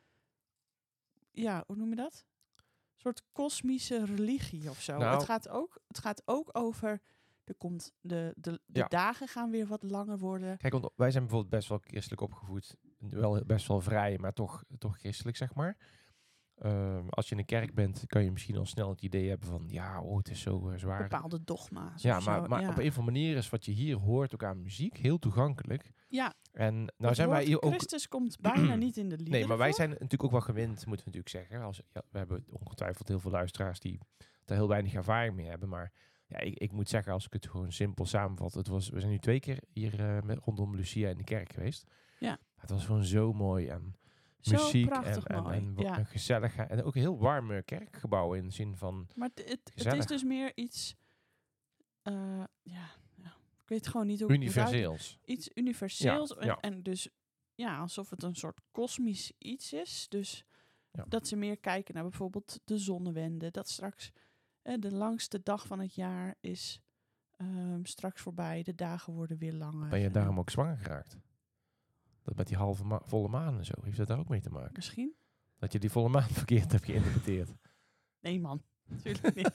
Speaker 1: Ja, hoe noem je dat? Een soort kosmische religie of zo.
Speaker 2: Nou,
Speaker 1: het, gaat ook, het gaat ook over... Er komt de, de, de
Speaker 2: Ja.
Speaker 1: dagen gaan weer wat langer worden.
Speaker 2: Kijk, want wij zijn bijvoorbeeld best wel christelijk opgevoed. Wel best wel vrij, maar toch, toch christelijk, zeg maar. Uh, als je in een kerk bent, kan je misschien al snel het idee hebben van... Ja, oh, het is zo uh, zwaar.
Speaker 1: Bepaalde dogma's.
Speaker 2: Ja,
Speaker 1: of
Speaker 2: maar,
Speaker 1: zo.
Speaker 2: maar
Speaker 1: ja.
Speaker 2: op een of andere manier is wat je hier hoort ook aan muziek heel toegankelijk.
Speaker 1: Ja,
Speaker 2: En nou
Speaker 1: het
Speaker 2: zijn wij
Speaker 1: woord
Speaker 2: hier ook...
Speaker 1: Christus komt bijna niet in de liederen
Speaker 2: Nee, maar wij
Speaker 1: voor.
Speaker 2: zijn natuurlijk ook wel gewend, moeten we natuurlijk zeggen. Als, ja, we hebben ongetwijfeld heel veel luisteraars die daar heel weinig ervaring mee hebben. Maar ja, ik, ik moet zeggen, als ik het gewoon simpel samenvat. Het was, we zijn nu twee keer hier uh, met, rondom Lucia in de kerk geweest.
Speaker 1: Ja.
Speaker 2: Het was gewoon zo mooi en
Speaker 1: Zo
Speaker 2: muziek en,
Speaker 1: prachtig
Speaker 2: en,
Speaker 1: mooi.
Speaker 2: en,
Speaker 1: ja.
Speaker 2: en gezellig. En ook een heel warme kerkgebouw in de zin van...
Speaker 1: Maar het, het, het
Speaker 2: Gezellig.
Speaker 1: is dus meer iets... Uh, ja, ja, ik weet gewoon niet hoe ik het moet uit-
Speaker 2: Universeels.
Speaker 1: Iets universeels.
Speaker 2: Ja,
Speaker 1: en,
Speaker 2: ja.
Speaker 1: en dus ja, alsof het een soort kosmisch iets is. Dus
Speaker 2: Ja.
Speaker 1: dat ze meer kijken naar bijvoorbeeld de zonnewende. Dat straks eh, de langste dag van het jaar is um, straks voorbij. De dagen worden weer langer.
Speaker 2: Ben je
Speaker 1: En
Speaker 2: daarom ook zwanger geraakt? Dat met die halve ma- volle maan en zo. Heeft dat daar ook mee te maken?
Speaker 1: Misschien?
Speaker 2: Dat je die volle maan verkeerd hebt geïnterpreteerd.
Speaker 1: Nee man, natuurlijk niet.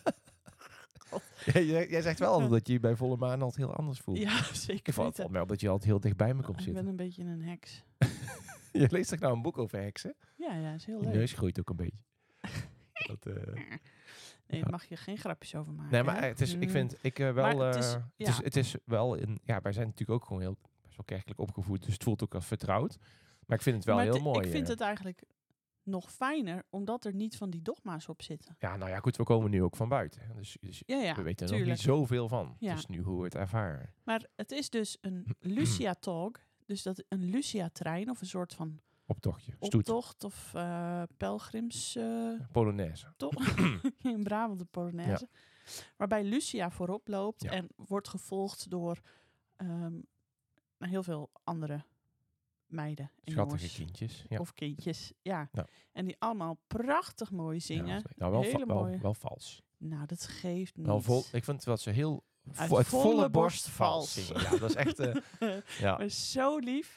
Speaker 2: Ja, jij, jij zegt wel altijd dat je je bij volle maan altijd heel anders voelt.
Speaker 1: Ja,
Speaker 2: Ik
Speaker 1: zeker
Speaker 2: valt
Speaker 1: weten.
Speaker 2: op mij op dat je altijd heel dicht bij me komt
Speaker 1: Ik
Speaker 2: zitten.
Speaker 1: ben een beetje een heks.
Speaker 2: Je leest toch nou een boek over heksen?
Speaker 1: Ja, ja, is heel
Speaker 2: Je
Speaker 1: leuk.
Speaker 2: neus groeit ook een beetje. Dat, uh...
Speaker 1: Nee,
Speaker 2: Ja.
Speaker 1: daar mag je geen grapjes over maken.
Speaker 2: Nee, maar
Speaker 1: hè?
Speaker 2: het is, ik
Speaker 1: Mm.
Speaker 2: vind, ik uh, wel,
Speaker 1: Maar het
Speaker 2: uh,
Speaker 1: is-
Speaker 2: het,
Speaker 1: ja.
Speaker 2: is, het is wel, in, ja, wij zijn natuurlijk ook gewoon heel, best wel kerkelijk opgevoed, dus het voelt ook als vertrouwd. Maar ik vind het wel
Speaker 1: Maar
Speaker 2: heel
Speaker 1: het-
Speaker 2: mooi.
Speaker 1: Ik vind
Speaker 2: uh.
Speaker 1: het eigenlijk nog fijner, omdat er niet van die dogma's op zitten.
Speaker 2: Ja, nou ja, goed, we komen nu ook van buiten. hè. Dus, dus
Speaker 1: Ja, ja,
Speaker 2: we weten er
Speaker 1: tuurlijk.
Speaker 2: nog niet zoveel van.
Speaker 1: Ja.
Speaker 2: Dus nu hoe we het ervaren.
Speaker 1: Maar het is dus een Lucia-tog. Dus dat een Lucia-trein of een soort van
Speaker 2: Optochtje, stoet,
Speaker 1: optocht of uh, pelgrims... Uh,
Speaker 2: Polonaise.
Speaker 1: toch? In Brabant de Polonaise. Waarbij Lucia voorop loopt
Speaker 2: Ja.
Speaker 1: en wordt gevolgd door um, heel veel andere meiden en
Speaker 2: Schattige
Speaker 1: jongens.
Speaker 2: kindjes. Ja.
Speaker 1: Of kindjes, ja.
Speaker 2: Ja.
Speaker 1: En die allemaal prachtig mooi zingen.
Speaker 2: Ja, nou, wel,
Speaker 1: Hele
Speaker 2: va- wel,
Speaker 1: mooie.
Speaker 2: wel vals.
Speaker 1: Nou, dat geeft niet.
Speaker 2: Wel vol, ik vind wat ze heel
Speaker 1: Uit
Speaker 2: vo- uit
Speaker 1: volle
Speaker 2: volle
Speaker 1: borst
Speaker 2: borst
Speaker 1: vals.
Speaker 2: vals zingen. Ja, dat is echt... Uh, ja.
Speaker 1: Maar zo lief.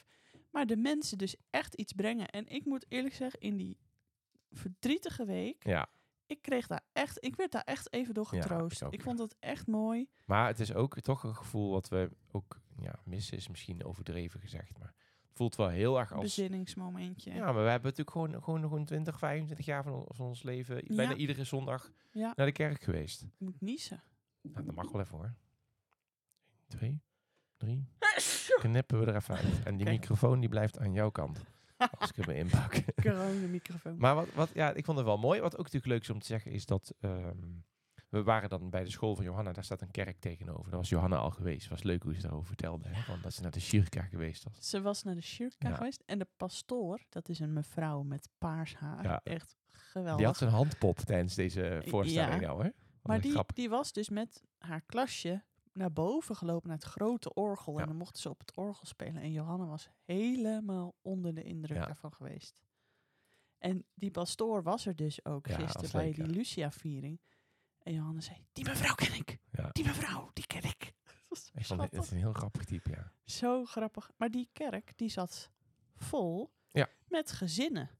Speaker 1: Maar de mensen dus echt iets brengen. En ik moet eerlijk zeggen, in die verdrietige week...
Speaker 2: Ja.
Speaker 1: Ik kreeg daar echt... Ik werd daar echt even door getroost.
Speaker 2: Ja, ik,
Speaker 1: ik
Speaker 2: ook,
Speaker 1: vond het echt mooi.
Speaker 2: Maar het is ook toch een gevoel wat we ook... Ja, missen is misschien overdreven gezegd, maar... Het voelt wel heel erg als...
Speaker 1: Bezinningsmomentje.
Speaker 2: Ja, maar we hebben natuurlijk gewoon, gewoon, gewoon twintig, vijfentwintig jaar van, van ons leven...
Speaker 1: Ja.
Speaker 2: bijna iedere zondag
Speaker 1: Ja.
Speaker 2: naar de kerk geweest.
Speaker 1: Ik moet niezen.
Speaker 2: Nou, dat mag wel even hoor. Twee, drie. Knippen we er even uit. En die
Speaker 1: Okay.
Speaker 2: microfoon die blijft aan jouw kant. Als ik hem inpak.
Speaker 1: Corona microfoon.
Speaker 2: Maar wat, wat, ja, ik vond het wel mooi. Wat ook natuurlijk leuk is om te zeggen is dat... Um, we waren dan bij de school van Johanna. Daar staat een kerk tegenover. Daar was Johanna al geweest. Het was leuk hoe ze daarover vertelde. Hè? Van dat ze naar de Sjurka geweest was.
Speaker 1: Ze was naar de Sjurka
Speaker 2: Ja.
Speaker 1: geweest. En de pastoor, dat is een mevrouw met paars haar.
Speaker 2: Ja.
Speaker 1: Echt geweldig.
Speaker 2: Die had zijn handpot tijdens deze voorstelling
Speaker 1: Ja.
Speaker 2: nou, hè? Wat
Speaker 1: maar
Speaker 2: een
Speaker 1: die,
Speaker 2: grap.
Speaker 1: die was dus met haar klasje naar boven gelopen naar het grote orgel.
Speaker 2: Ja.
Speaker 1: En dan mochten ze op het orgel spelen. En Johanna was helemaal onder de indruk
Speaker 2: Ja.
Speaker 1: daarvan geweest. En die pastoor was er dus ook
Speaker 2: Ja,
Speaker 1: gisteren
Speaker 2: was
Speaker 1: bij
Speaker 2: leuk,
Speaker 1: die
Speaker 2: ja.
Speaker 1: Lucia-viering. En Johanna zei, die mevrouw ken ik.
Speaker 2: Ja.
Speaker 1: Die mevrouw, die ken ik. Dat was
Speaker 2: Ik vond het, het is een heel grappig type, ja.
Speaker 1: Zo grappig. Maar die kerk, die zat vol
Speaker 2: Ja.
Speaker 1: met gezinnen.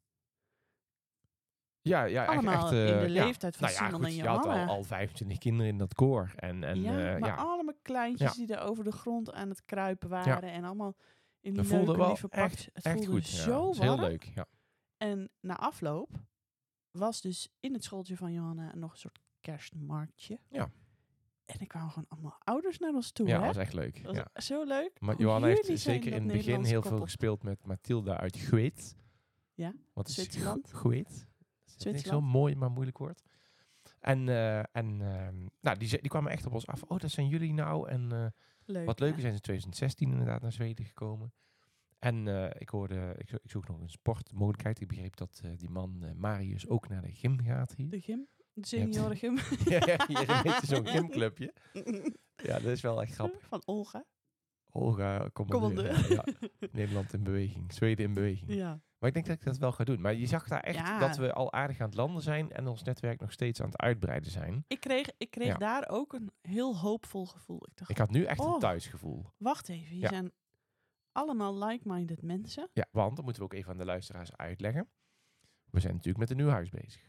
Speaker 2: Ja, ja, echt,
Speaker 1: Allemaal
Speaker 2: echt, uh,
Speaker 1: in de
Speaker 2: ja.
Speaker 1: leeftijd van
Speaker 2: nou ja,
Speaker 1: Simon
Speaker 2: goed,
Speaker 1: en
Speaker 2: je had
Speaker 1: Johanna.
Speaker 2: al, al vijfentwintig kinderen in dat koor. En, en,
Speaker 1: ja,
Speaker 2: uh,
Speaker 1: maar
Speaker 2: ja.
Speaker 1: allemaal kleintjes
Speaker 2: Ja.
Speaker 1: die er over de grond aan het kruipen waren. En allemaal in die
Speaker 2: Dat voelde
Speaker 1: leuke,
Speaker 2: wel
Speaker 1: lieve
Speaker 2: echt,
Speaker 1: pakjes. Het
Speaker 2: echt
Speaker 1: voelde
Speaker 2: goed. Ja.
Speaker 1: zo
Speaker 2: Dat is heel
Speaker 1: warm.
Speaker 2: leuk, ja.
Speaker 1: En na afloop was dus in het schooltje van Johanna nog een soort kerstmarktje.
Speaker 2: Ja.
Speaker 1: En er kwamen gewoon allemaal ouders naar ons toe.
Speaker 2: Ja,
Speaker 1: hè?
Speaker 2: dat was echt leuk.
Speaker 1: Dat
Speaker 2: Ja.
Speaker 1: was zo leuk.
Speaker 2: Maar
Speaker 1: Hoe
Speaker 2: Johanna heeft
Speaker 1: jullie zijn
Speaker 2: zeker
Speaker 1: dat
Speaker 2: in het begin
Speaker 1: Nederlandse
Speaker 2: heel veel
Speaker 1: koppel.
Speaker 2: gespeeld met Mathilda uit Gweet.
Speaker 1: Ja,
Speaker 2: Wat is
Speaker 1: Zwitserland.
Speaker 2: Gweet? Dat is niks
Speaker 1: Zwitserland.
Speaker 2: zo mooi, maar moeilijk woord. En, uh, en uh, nou, die, die kwamen echt op ons af. Oh, dat zijn jullie nou. En uh,
Speaker 1: Leuk,
Speaker 2: wat leuk,
Speaker 1: hè?
Speaker 2: we zijn in twintig zestien inderdaad naar Zweden gekomen. En uh, ik hoorde, ik, ik zoek nog een sportmogelijkheid. Ik begreep dat uh, die man uh, Marius ook naar de gym gaat hier.
Speaker 1: De gym? De seniorengym?
Speaker 2: ja, ja, hier heet zo'n gymclubje. Ja, dat is wel echt grappig.
Speaker 1: Van Olga.
Speaker 2: Olga, commandeur.
Speaker 1: Commandeur.
Speaker 2: Ja, Nederland in beweging. Zweden in beweging.
Speaker 1: Ja.
Speaker 2: Maar ik denk dat ik dat wel ga doen. Maar je zag daar echt
Speaker 1: Ja.
Speaker 2: dat we al aardig aan het landen zijn en ons netwerk nog steeds aan het uitbreiden zijn.
Speaker 1: Ik kreeg, ik kreeg
Speaker 2: Ja.
Speaker 1: daar ook een heel hoopvol gevoel. Ik dacht,
Speaker 2: Ik had nu echt
Speaker 1: Oh.
Speaker 2: een thuisgevoel.
Speaker 1: wacht even, hier
Speaker 2: Ja.
Speaker 1: zijn allemaal like-minded mensen.
Speaker 2: Ja, want dat moeten we ook even aan de luisteraars uitleggen. We zijn natuurlijk met een nieuw huis bezig.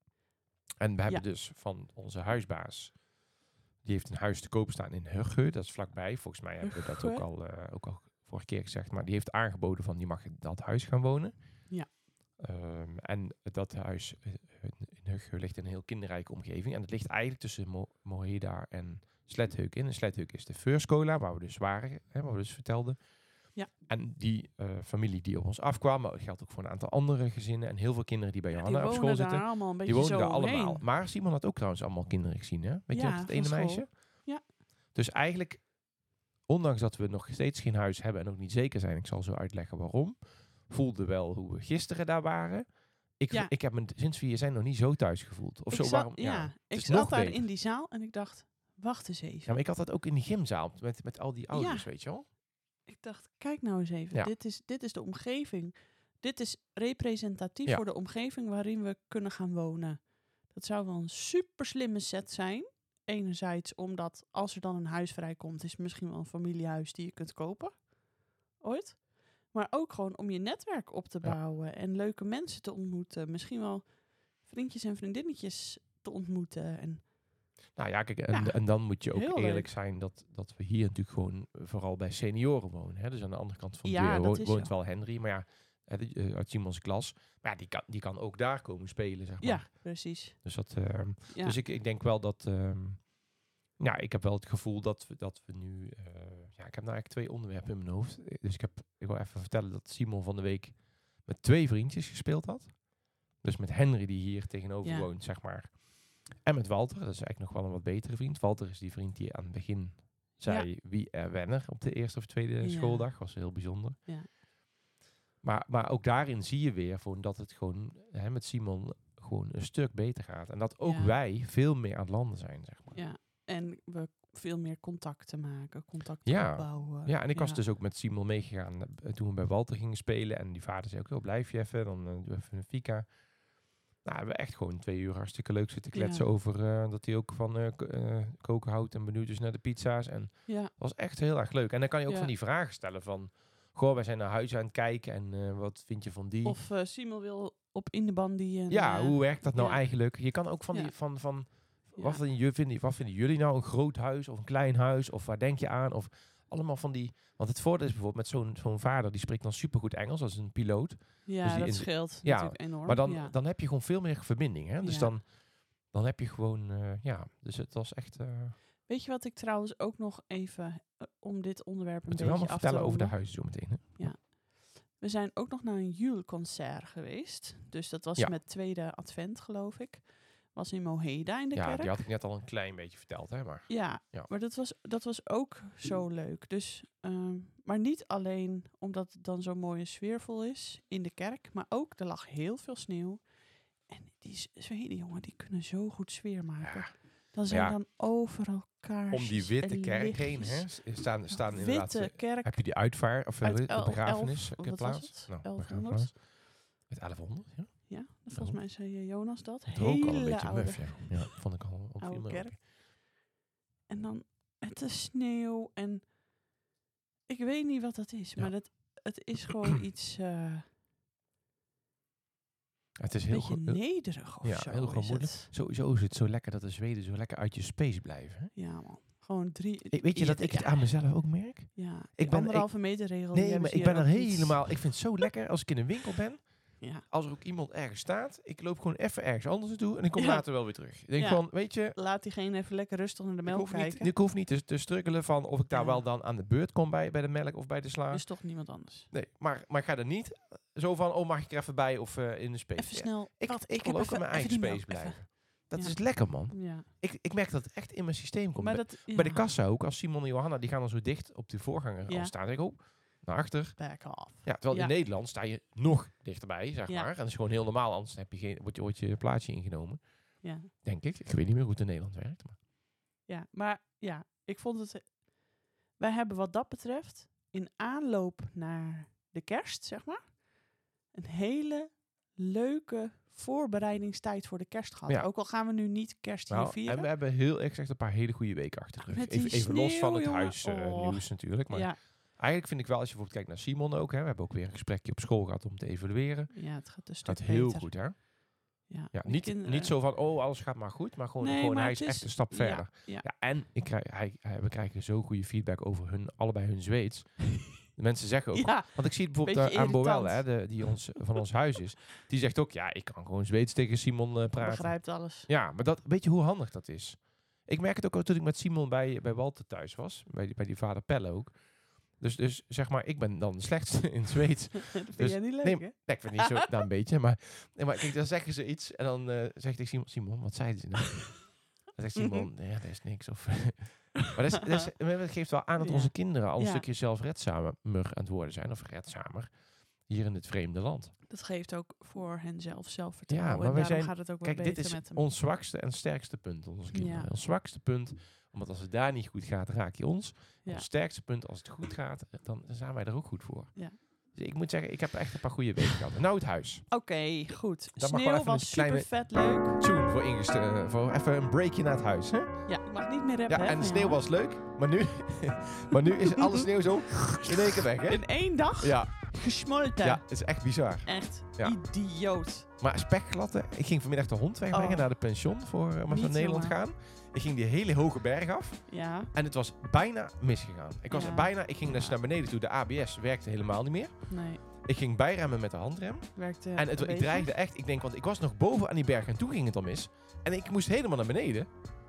Speaker 2: En we hebben
Speaker 1: Ja.
Speaker 2: dus van onze huisbaas, die heeft een huis te koop staan in Hugge. Dat is vlakbij. Volgens mij hebben we dat ook
Speaker 1: Hugge.
Speaker 2: al, uh, ook al vorige keer gezegd. Maar die heeft aangeboden van die mag in dat huis gaan wonen.
Speaker 1: Ja.
Speaker 2: Um, en dat huis uh, in Hugge ligt in een heel kinderrijke omgeving. En het ligt eigenlijk tussen Mo- Moheda en Sletheuk in. En Sletheuk is de Feurscola, waar we dus waren, hè, waar we dus vertelden.
Speaker 1: Ja.
Speaker 2: En die uh, familie die op ons afkwam, maar dat geldt ook voor een aantal andere gezinnen. En heel veel kinderen die bij
Speaker 1: Ja,
Speaker 2: Johanna
Speaker 1: die
Speaker 2: op
Speaker 1: wonen
Speaker 2: school
Speaker 1: daar
Speaker 2: zitten.
Speaker 1: allemaal een
Speaker 2: Die
Speaker 1: beetje
Speaker 2: wonen
Speaker 1: zo
Speaker 2: daar allemaal.
Speaker 1: omheen.
Speaker 2: Maar Simon had ook trouwens allemaal kinderen gezien, hè? Weet
Speaker 1: Ja,
Speaker 2: je nog, het
Speaker 1: van
Speaker 2: ene
Speaker 1: school.
Speaker 2: meisje?
Speaker 1: Ja.
Speaker 2: Dus eigenlijk, ondanks dat we nog steeds geen huis hebben en ook niet zeker zijn, ik zal zo uitleggen waarom, voelde wel hoe we gisteren daar waren. Ik,
Speaker 1: Ja.
Speaker 2: ik heb me sinds we hier zijn nog niet zo thuis gevoeld. Of
Speaker 1: ik
Speaker 2: zo,
Speaker 1: zat,
Speaker 2: waarom?
Speaker 1: ja,
Speaker 2: het
Speaker 1: ik
Speaker 2: is
Speaker 1: zat
Speaker 2: nog
Speaker 1: daar
Speaker 2: beter.
Speaker 1: in die zaal en ik dacht, wacht eens even.
Speaker 2: Ja, maar ik had dat ook in die gymzaal met, met al die ouders, weet je wel?
Speaker 1: Ik dacht, kijk nou eens even.
Speaker 2: Ja.
Speaker 1: Dit, is, dit is de omgeving. Dit is representatief
Speaker 2: Ja.
Speaker 1: voor de omgeving waarin we kunnen gaan wonen. Dat zou wel een super slimme set zijn. Enerzijds omdat als er dan een huis vrijkomt, is het misschien wel een familiehuis die je kunt kopen. Ooit. Maar ook gewoon om je netwerk op te
Speaker 2: Ja.
Speaker 1: bouwen. En leuke mensen te ontmoeten. Misschien wel vriendjes en vriendinnetjes te ontmoeten. En
Speaker 2: Nou ja, kijk, en,
Speaker 1: Ja.
Speaker 2: en dan moet je ook
Speaker 1: Heel
Speaker 2: eerlijk
Speaker 1: leuk.
Speaker 2: zijn dat, dat we hier natuurlijk gewoon eh, vooral bij senioren wonen. Hè? Dus aan de andere kant van de
Speaker 1: Ja,
Speaker 2: deur
Speaker 1: dat
Speaker 2: woont,
Speaker 1: is
Speaker 2: woont
Speaker 1: zo.
Speaker 2: wel Henry, maar ja, hè, die, eh, uit Simons klas. Maar ja, die kan, die kan ook daar komen spelen, zeg maar.
Speaker 1: ja, precies.
Speaker 2: Dus, dat, ehm,
Speaker 1: Ja.
Speaker 2: dus ik, ik denk wel dat... ehm, ja, ik heb wel het gevoel dat we, dat we nu... eh, ja, ik heb nou eigenlijk twee onderwerpen in mijn hoofd. Dus ik, heb, ik wil even vertellen dat Simon van de week met twee vriendjes gespeeld had. Dus met Henry, die hier tegenover
Speaker 1: Ja.
Speaker 2: woont, zeg maar. En met Walter, dat is eigenlijk nog wel een wat betere vriend. Walter is die vriend die aan het begin zei wie er wenner op de eerste of tweede
Speaker 1: Ja.
Speaker 2: schooldag. Was heel bijzonder.
Speaker 1: Ja.
Speaker 2: Maar, maar ook daarin zie je weer gewoon dat het gewoon hè, met Simon gewoon een stuk beter gaat. En dat ook
Speaker 1: Ja.
Speaker 2: wij veel meer aan het landen zijn, zeg maar.
Speaker 1: Ja, en we veel meer contacten maken, contacten
Speaker 2: Ja.
Speaker 1: opbouwen.
Speaker 2: Ja, en ik was dus ook met Simon meegegaan uh, toen we bij Walter gingen spelen. En die vader zei ook, oh, blijf je even, dan uh, doe even een fika. Nou, hebben we echt gewoon twee uur hartstikke leuk zitten kletsen
Speaker 1: Ja.
Speaker 2: over uh, dat hij ook van uh, k- uh, koken houdt en benieuwd is naar de pizza's. En
Speaker 1: Ja,
Speaker 2: dat was echt heel erg leuk. En dan kan je ook
Speaker 1: Ja.
Speaker 2: van die vragen stellen van, goh, wij zijn naar huis aan het kijken en uh, wat vind je van die?
Speaker 1: Of uh, Simon wil op Indebandi. En,
Speaker 2: ja,
Speaker 1: uh,
Speaker 2: hoe werkt dat nou
Speaker 1: ja.
Speaker 2: eigenlijk? Je kan ook van
Speaker 1: Ja.
Speaker 2: die, van, van
Speaker 1: Ja.
Speaker 2: wat, vinden, vinden, wat vinden jullie nou? Een groot huis of een klein huis? Of waar denk je aan? Of allemaal van die... Want het voordeel is bijvoorbeeld met zo'n zo'n vader, die spreekt dan supergoed Engels als een piloot.
Speaker 1: Ja,
Speaker 2: dus die
Speaker 1: dat
Speaker 2: in,
Speaker 1: scheelt
Speaker 2: ja,
Speaker 1: natuurlijk enorm.
Speaker 2: Maar dan,
Speaker 1: ja.
Speaker 2: dan heb je gewoon veel meer verbinding. Hè? Dus
Speaker 1: Ja.
Speaker 2: dan, dan heb je gewoon... Uh, ja, dus het was echt... Uh,
Speaker 1: Weet je wat ik trouwens ook nog even, uh, om dit onderwerp een
Speaker 2: beetje
Speaker 1: beetje
Speaker 2: af te vertellen over de huizen zo meteen. Hè?
Speaker 1: Ja. We zijn ook nog naar een Joelconcert geweest. Dus dat was
Speaker 2: ja.
Speaker 1: met tweede advent, geloof ik. Was in Moheda in de
Speaker 2: ja,
Speaker 1: kerk.
Speaker 2: Ja, die had ik net al een klein beetje verteld. Hè, maar
Speaker 1: ja,
Speaker 2: ja,
Speaker 1: maar dat was, dat was ook zo leuk. Dus, um, maar niet alleen omdat het dan zo mooi en sfeervol is in de kerk. Maar ook, er lag heel veel sneeuw. En die Zweden, jongen, die kunnen zo goed sfeer maken. Ja. Dan zijn ja. dan overal kaarsjes.
Speaker 2: Om die witte kerk heen, hè, staan, staan
Speaker 1: witte
Speaker 2: inderdaad...
Speaker 1: kerk.
Speaker 2: Heb je die uitvaart, of
Speaker 1: uit
Speaker 2: de
Speaker 1: el,
Speaker 2: begrafenis?
Speaker 1: Elf, wat was het?
Speaker 2: Nou,
Speaker 1: elfhonderd?
Speaker 2: Met elfhonderd, ja.
Speaker 1: Ja, volgens oh. mij zei Jonas dat.
Speaker 2: Het rook al een beetje oude, muf, ja. Ja, vond ik al op
Speaker 1: oude kerk. En dan het is sneeuw en ik weet niet wat dat is, ja. maar dat, het is gewoon iets... Uh,
Speaker 2: het is
Speaker 1: een
Speaker 2: heel
Speaker 1: beetje
Speaker 2: goed,
Speaker 1: nederig of
Speaker 2: ja,
Speaker 1: zo.
Speaker 2: heel gewoon moeilijk. Sowieso is het zo lekker dat de Zweden zo lekker uit je space blijven. Hè?
Speaker 1: Ja, man. Gewoon drie...
Speaker 2: Ik, weet je dat ik ja. het aan mezelf ook merk?
Speaker 1: Ja,
Speaker 2: ik ben
Speaker 1: anderhalve meter regel.
Speaker 2: Nee, maar ik ben er helemaal... Iets. Ik vind het zo lekker als ik in een winkel ben.
Speaker 1: Ja.
Speaker 2: Als er ook iemand ergens staat, ik loop gewoon even ergens anders naartoe en ik kom ja. later wel weer terug. Ik denk
Speaker 1: ja.
Speaker 2: van, weet je...
Speaker 1: Laat diegene even lekker rustig naar de melk
Speaker 2: ik
Speaker 1: kijken.
Speaker 2: Niet, ik hoef niet te, te struggelen van of ik daar ja. wel dan aan de beurt kom bij, bij de melk of bij de sla.
Speaker 1: Er is toch niemand anders.
Speaker 2: Nee, maar, maar ik ga er niet zo van, oh mag ik er even bij of uh, in de space.
Speaker 1: Even snel.
Speaker 2: Ik,
Speaker 1: Wat,
Speaker 2: ik, ik wil ook even, in mijn eigen space blijven. Even. Dat ja. is lekker, man.
Speaker 1: Ja.
Speaker 2: Ik, ik merk dat het echt in mijn systeem komt.
Speaker 1: Maar dat, ja.
Speaker 2: Bij de kassa ook, als Simon en Johanna, die gaan dan zo dicht op de voorganger ja. staan. Ik oh, naar achter.
Speaker 1: Back off.
Speaker 2: Ja, terwijl
Speaker 1: ja.
Speaker 2: in Nederland sta je nog dichterbij, zeg
Speaker 1: ja.
Speaker 2: maar. En dat is gewoon heel normaal, anders heb je geen, wordt je, wordt je plaatsje ingenomen.
Speaker 1: Ja.
Speaker 2: Denk ik. Ik weet niet meer hoe het in Nederland werkt. Maar.
Speaker 1: Ja, maar ja, ik vond het... Wij hebben wat dat betreft, in aanloop naar de kerst, zeg maar, een hele leuke voorbereidingstijd voor de kerst gehad. Ja. Ook al gaan we nu niet kerst hier
Speaker 2: nou,
Speaker 1: vieren.
Speaker 2: En we hebben heel exact een paar hele goede weken achter de rug. Even, even
Speaker 1: sneeuw,
Speaker 2: los van het
Speaker 1: jongen.
Speaker 2: huis uh,
Speaker 1: oh.
Speaker 2: nieuws natuurlijk. Maar
Speaker 1: ja.
Speaker 2: eigenlijk vind ik wel, als je bijvoorbeeld kijkt naar Simon ook. Hè, we hebben ook weer een gesprekje op school gehad om te evalueren.
Speaker 1: Ja, het gaat een stuk
Speaker 2: gaat heel
Speaker 1: beter.
Speaker 2: goed, hè?
Speaker 1: Ja,
Speaker 2: ja, niet,
Speaker 1: kinderen...
Speaker 2: niet zo van, oh, alles gaat maar goed. Maar gewoon,
Speaker 1: nee,
Speaker 2: gewoon
Speaker 1: maar
Speaker 2: hij is,
Speaker 1: is
Speaker 2: echt een stap verder.
Speaker 1: Ja, ja.
Speaker 2: Ja, en ik krijg, hij, hij, we krijgen zo goede feedback over hun, allebei hun Zweeds. De mensen zeggen ook,
Speaker 1: ja,
Speaker 2: want ik zie het bijvoorbeeld uh, aan Boel, hè, de, die ons, van ons huis is. Die zegt ook, ja, ik kan gewoon Zweeds tegen Simon uh, praten.
Speaker 1: Begrijpt alles.
Speaker 2: Ja, maar dat, weet je hoe handig dat is? Ik merk het ook al toen ik met Simon bij, bij Walter thuis was. Bij die, bij die vader Pelle ook. Dus, dus zeg maar, ik ben dan de slechtste in het Zweeds.
Speaker 1: dat vind
Speaker 2: dus,
Speaker 1: jij niet leuk,
Speaker 2: nee,
Speaker 1: hè?
Speaker 2: Nee, ik vind het niet zo, nou een beetje. Maar, nee, maar kijk, dan zeggen ze iets en dan uh, zegt ik Simon, Simon, wat zeiden ze nou? Dan zegt Simon, nee, dat is niks. Of maar dat, is, dat, is, dat geeft wel aan dat ja. onze kinderen al een ja. stukje zelfredzamer aan het worden zijn. Of redzamer. Hier in het vreemde land.
Speaker 1: Dat geeft ook voor hen zelf zelfvertrouwen.
Speaker 2: Ja, maar
Speaker 1: en
Speaker 2: wij zijn,
Speaker 1: gaat het ook
Speaker 2: kijk,
Speaker 1: wel
Speaker 2: dit
Speaker 1: beter
Speaker 2: is
Speaker 1: met hem.
Speaker 2: ons zwakste en sterkste punt, onze kinderen. Ja. Ons zwakste punt, omdat als het daar niet goed gaat, raak je ons. Ja. Ons sterkste punt, als het goed gaat, dan zijn wij er ook goed voor.
Speaker 1: Ja.
Speaker 2: Dus ik moet zeggen, ik heb echt een paar goede weken gehad. En nou het huis.
Speaker 1: Oké, okay, goed.
Speaker 2: Daar
Speaker 1: Sneeuw was super vet leuk.
Speaker 2: Tune voor ingesteld, voor even een breakje naar het huis. Hè?
Speaker 1: Ja, ik mag niet meer rappen.
Speaker 2: Ja, en de sneeuw
Speaker 1: ja.
Speaker 2: was leuk, maar nu, maar nu is alle sneeuw zo in één keer weg. Hè?
Speaker 1: In één dag?
Speaker 2: Ja.
Speaker 1: Gesmolten.
Speaker 2: Ja, het is echt bizar.
Speaker 1: Echt
Speaker 2: ja.
Speaker 1: idioot.
Speaker 2: Maar spekglatten, ik ging vanmiddag de hond wegbrengen oh. naar de pension voor uh, naar Nederland gaan. Ik ging die hele hoge berg af.
Speaker 1: Ja.
Speaker 2: En het was bijna misgegaan. Ik was
Speaker 1: ja.
Speaker 2: bijna, ik ging
Speaker 1: ja.
Speaker 2: dus naar beneden toe. De A B S werkte helemaal niet meer.
Speaker 1: Nee.
Speaker 2: Ik ging bijremmen met de handrem.
Speaker 1: Werkte
Speaker 2: en het, ik dreigde echt, ik denk, want ik was nog boven aan die berg en toen ging het al mis. En ik moest helemaal naar beneden.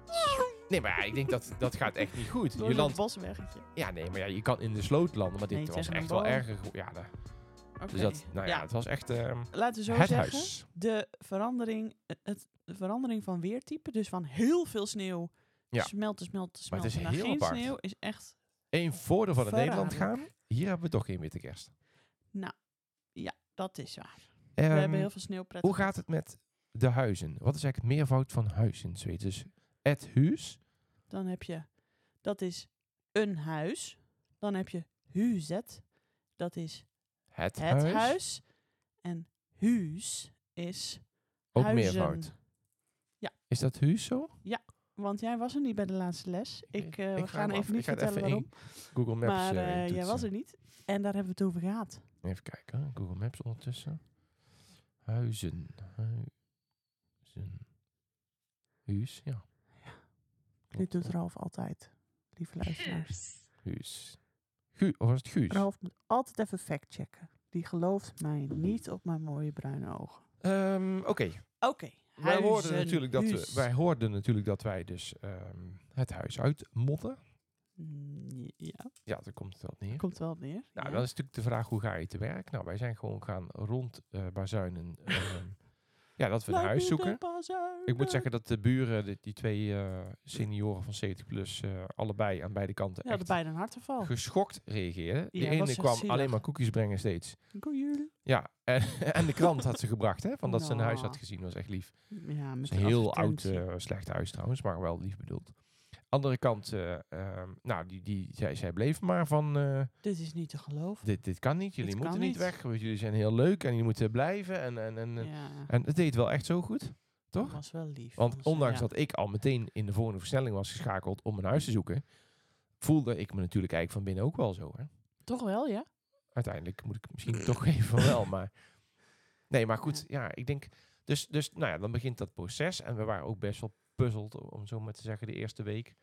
Speaker 2: Nee, maar ja, ik denk dat dat gaat echt niet goed.
Speaker 1: Door
Speaker 2: je landt
Speaker 1: bosweggetje.
Speaker 2: Ja, nee, maar ja, je kan in de sloot landen, maar dit
Speaker 1: nee,
Speaker 2: was echt wel erger. Ja, de,
Speaker 1: okay.
Speaker 2: Dus dat, nou ja,
Speaker 1: ja,
Speaker 2: het was echt uh,
Speaker 1: Laten we zo
Speaker 2: het
Speaker 1: zeggen,
Speaker 2: huis.
Speaker 1: De verandering, het, de verandering van weertype, dus van heel veel sneeuw,
Speaker 2: ja.
Speaker 1: smelten, smelten, smelten,
Speaker 2: maar het is
Speaker 1: naar
Speaker 2: heel
Speaker 1: geen
Speaker 2: apart.
Speaker 1: sneeuw, is echt
Speaker 2: Eén voordeel van het Nederland gaan, hier hebben we toch geen witte kerst.
Speaker 1: Nou, ja, dat is waar.
Speaker 2: Um,
Speaker 1: we hebben heel veel sneeuwpret.
Speaker 2: Hoe gaat het met de huizen? Wat is eigenlijk het meervoud van huis in Zweden? Dus het huis.
Speaker 1: Dan heb je, dat is een huis. Dan heb je huset, dat is
Speaker 2: het,
Speaker 1: het
Speaker 2: huis.
Speaker 1: huis. En huis is
Speaker 2: ook
Speaker 1: huizen.
Speaker 2: meervoud.
Speaker 1: Ja.
Speaker 2: Is dat huis zo?
Speaker 1: Ja, want jij was er niet bij de laatste les. Ik, uh,
Speaker 2: ik
Speaker 1: we gaan even
Speaker 2: af.
Speaker 1: niet
Speaker 2: ik ga
Speaker 1: vertellen
Speaker 2: even
Speaker 1: waarom.
Speaker 2: Google Maps
Speaker 1: maar uh,
Speaker 2: uh,
Speaker 1: jij was er niet. En daar hebben we het over gehad.
Speaker 2: Even kijken. Google Maps ondertussen. Huizen. Huizen. Huis, ja.
Speaker 1: Dit doet Ralf altijd, lieve luisteraars.
Speaker 2: Huis. Gu of was het Guus?
Speaker 1: Ralf moet altijd even factchecken. Die gelooft mij niet op mijn mooie bruine ogen.
Speaker 2: Um, Oké.
Speaker 1: Oké. Okay.
Speaker 2: Wij hoorden natuurlijk dat we, wij hoorden natuurlijk dat wij dus um, het huis uit motten.
Speaker 1: Ja.
Speaker 2: Ja, daar komt het wel neer.
Speaker 1: Komt wel neer.
Speaker 2: Nou,
Speaker 1: ja.
Speaker 2: dan is natuurlijk de vraag, hoe ga je te werk? Nou, wij zijn gewoon gaan rond uh, bazuinen. um, ja, dat we een huis zoeken. Ik moet zeggen dat de buren, die, die twee uh, senioren van zeventig plus, uh, allebei aan beide kanten
Speaker 1: ja,
Speaker 2: echt
Speaker 1: bijna een hartaanval.
Speaker 2: geschokt reageerden.
Speaker 1: Ja,
Speaker 2: de ene kwam
Speaker 1: zielig.
Speaker 2: alleen maar koekjes brengen steeds.
Speaker 1: Goeie.
Speaker 2: Ja, en, en de krant had ze gebracht, hè, van dat
Speaker 1: no.
Speaker 2: ze een huis had gezien. Dat was echt lief.
Speaker 1: Ja, met
Speaker 2: een heel oud, uh, slecht huis trouwens, maar wel lief bedoeld. Andere kant, uh, uh, nou, die, die, zij, zij bleef maar van... Uh,
Speaker 1: dit is niet te geloven.
Speaker 2: Dit, dit kan niet, jullie
Speaker 1: dit
Speaker 2: moeten
Speaker 1: niet.
Speaker 2: niet weg. Jullie zijn heel leuk en jullie moeten blijven. En, en, en,
Speaker 1: ja.
Speaker 2: en het deed wel echt zo goed, toch?
Speaker 1: Dat was wel lief.
Speaker 2: Want
Speaker 1: was,
Speaker 2: ondanks
Speaker 1: ja.
Speaker 2: dat ik al meteen in de volgende versnelling was geschakeld om een huis te zoeken, voelde ik me natuurlijk eigenlijk van binnen ook wel zo. Hè?
Speaker 1: Toch wel, ja?
Speaker 2: Uiteindelijk moet ik misschien toch even van wel, maar... Nee, maar goed, ja, ja ik denk... Dus, dus, nou ja, dan begint dat proces. En we waren ook best wel puzzeld, om zo maar te zeggen, de eerste week.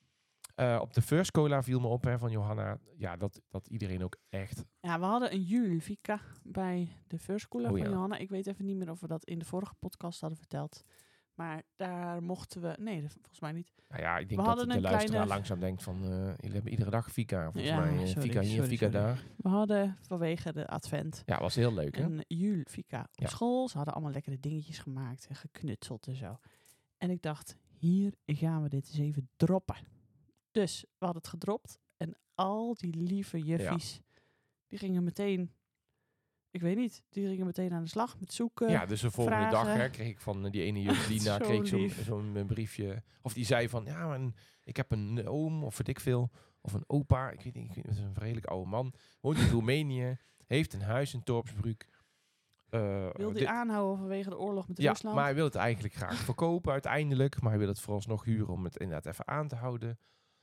Speaker 2: Uh, op de First Cola viel me op, hè, van Johanna, ja, dat, dat iedereen ook echt...
Speaker 1: Ja, we hadden een Julvika bij de First Cola
Speaker 2: oh,
Speaker 1: van
Speaker 2: ja.
Speaker 1: Johanna. Ik weet even niet meer of we dat in de vorige podcast hadden verteld. Maar daar mochten we... Nee, dat, volgens mij niet.
Speaker 2: Nou ja, ik denk
Speaker 1: we
Speaker 2: dat de luisteraar
Speaker 1: kleine...
Speaker 2: langzaam denkt van... Uh, jullie hebben iedere dag Fika, volgens
Speaker 1: ja,
Speaker 2: mij.
Speaker 1: Sorry,
Speaker 2: Fika hier,
Speaker 1: sorry,
Speaker 2: Fika
Speaker 1: sorry.
Speaker 2: daar.
Speaker 1: We hadden vanwege de advent...
Speaker 2: Ja, was heel leuk, hè?
Speaker 1: Een Julfika op
Speaker 2: ja.
Speaker 1: school. Ze hadden allemaal lekkere dingetjes gemaakt en geknutseld en zo. En ik dacht, hier gaan we dit eens even droppen. Dus we hadden het gedropt. En al die lieve juffies, ja. die gingen meteen... Ik weet niet, die gingen meteen aan de slag met zoeken.
Speaker 2: Ja, dus de volgende
Speaker 1: vragen.
Speaker 2: dag hè, kreeg ik van die ene juf Lina
Speaker 1: zo
Speaker 2: kreeg zo'n
Speaker 1: zo
Speaker 2: zo briefje. Of die zei van, ja, man, ik heb een oom of weet ik veel. Of een opa, ik weet niet, het is een redelijk oude man. Woont in Roemenië, heeft een huis in Torpsbruck. Uh,
Speaker 1: wil hij aanhouden vanwege de oorlog met
Speaker 2: ja,
Speaker 1: Rusland?
Speaker 2: maar hij wil het eigenlijk graag verkopen uiteindelijk. Maar hij wil het vooralsnog huren om het inderdaad even aan te houden.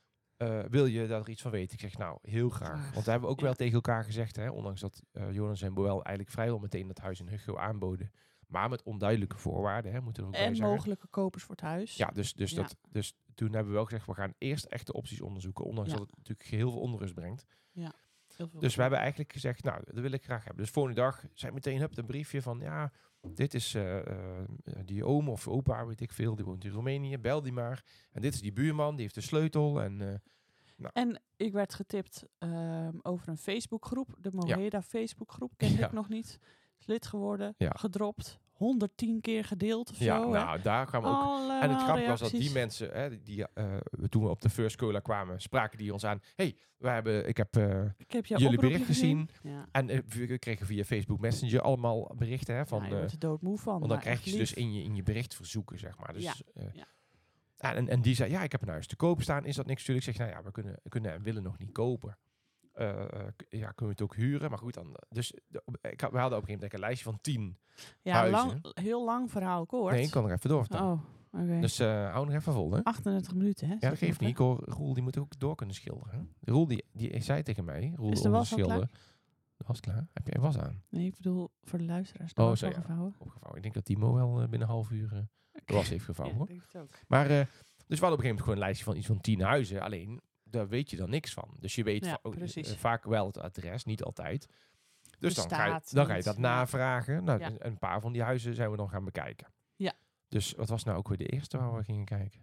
Speaker 2: Uh, wil je daar iets van weten? Ik zeg nou, heel graag. Want we hebben ook ja. wel tegen elkaar gezegd, hè, ondanks dat uh, Jonas en Boël eigenlijk vrijwel meteen dat huis in Hugo aanboden. Maar met onduidelijke voorwaarden, hè, moeten we ook
Speaker 1: En
Speaker 2: bij
Speaker 1: mogelijke kopers voor het huis.
Speaker 2: Ja, dus, dus,
Speaker 1: ja.
Speaker 2: Dat, dus toen hebben we wel gezegd, we gaan eerst echt de opties onderzoeken. Ondanks ja. dat het natuurlijk heel veel onrust brengt.
Speaker 1: Ja.
Speaker 2: Dus we hebben eigenlijk gezegd, nou, dat wil ik graag hebben. Dus volgende dag zei meteen hup, een briefje van, ja, dit is uh, uh, die oom of opa, weet ik veel, die woont in Roemenië, bel die maar. En dit is die buurman, die heeft de sleutel. En, uh,
Speaker 1: nou. en ik werd getipt uh, over een Facebookgroep, de Moheda ja. Facebookgroep, kende ja. ik nog niet. Is lid geworden, ja. gedropt, honderdtien keer gedeeld of
Speaker 2: ja,
Speaker 1: zo.
Speaker 2: Nou,
Speaker 1: hè?
Speaker 2: daar kwamen ook...
Speaker 1: Allemaal
Speaker 2: en het grappige was
Speaker 1: reacties.
Speaker 2: dat die mensen, hè, die, uh, toen we op de First Cola kwamen, spraken die ons aan. hey, we hebben, ik heb, uh,
Speaker 1: ik heb
Speaker 2: jullie bericht gezien.
Speaker 1: gezien. Ja.
Speaker 2: En uh, we kregen via Facebook Messenger allemaal berichten. Hè, van,
Speaker 1: ja, je wordt er doodmoe van.
Speaker 2: Want dan krijg je ze dus in je, in je berichtverzoeken, zeg maar. Dus,
Speaker 1: ja.
Speaker 2: Uh,
Speaker 1: ja.
Speaker 2: En, en die zei, ja, ik heb een huis te koop staan. Is dat niks? Natuurlijk. Ik zeg, nou ja, we kunnen, kunnen en willen nog niet kopen. Uh, ja, kunnen we het ook huren? Maar goed, dan... Dus de, ik had, we hadden op een gegeven moment een lijstje van tien
Speaker 1: ja,
Speaker 2: huizen.
Speaker 1: Lang, heel lang verhaal kort.
Speaker 2: Nee, ik kan nog even doorvertellen.
Speaker 1: Oh, oké. Okay.
Speaker 2: Dus uh, hou nog even vol, hè?
Speaker 1: achtendertig minuten, hè?
Speaker 2: Ja, dat geeft niet. Ik hoor, Roel, die moet ook door kunnen schilderen. Hè? Roel, die, die zei tegen mij... Roel,
Speaker 1: is de was al klaar?
Speaker 2: De was klaar? Heb je was aan?
Speaker 1: Nee, ik bedoel voor de luisteraars. De
Speaker 2: oh,
Speaker 1: was
Speaker 2: zo,
Speaker 1: al
Speaker 2: ja.
Speaker 1: gevouwen.
Speaker 2: Opgevouwen. Ik denk dat Timo wel uh, binnen een half uur uh, de was heeft gevouwen.
Speaker 1: Ja,
Speaker 2: hoor.
Speaker 1: denk het ook.
Speaker 2: Maar... Uh, Dus we hadden op een gegeven moment gewoon een lijstje van iets van tien huizen. Alleen, daar weet je dan niks van. Dus je weet
Speaker 1: ja,
Speaker 2: va- uh, vaak wel het adres, niet altijd. Dus dan ga, je,
Speaker 1: staat
Speaker 2: dan ga je
Speaker 1: niet.
Speaker 2: dat
Speaker 1: Ja.
Speaker 2: navragen. Nou,
Speaker 1: Ja.
Speaker 2: een paar van die huizen zijn we dan gaan bekijken.
Speaker 1: Ja.
Speaker 2: Dus wat was nou ook weer de eerste waar we gingen kijken?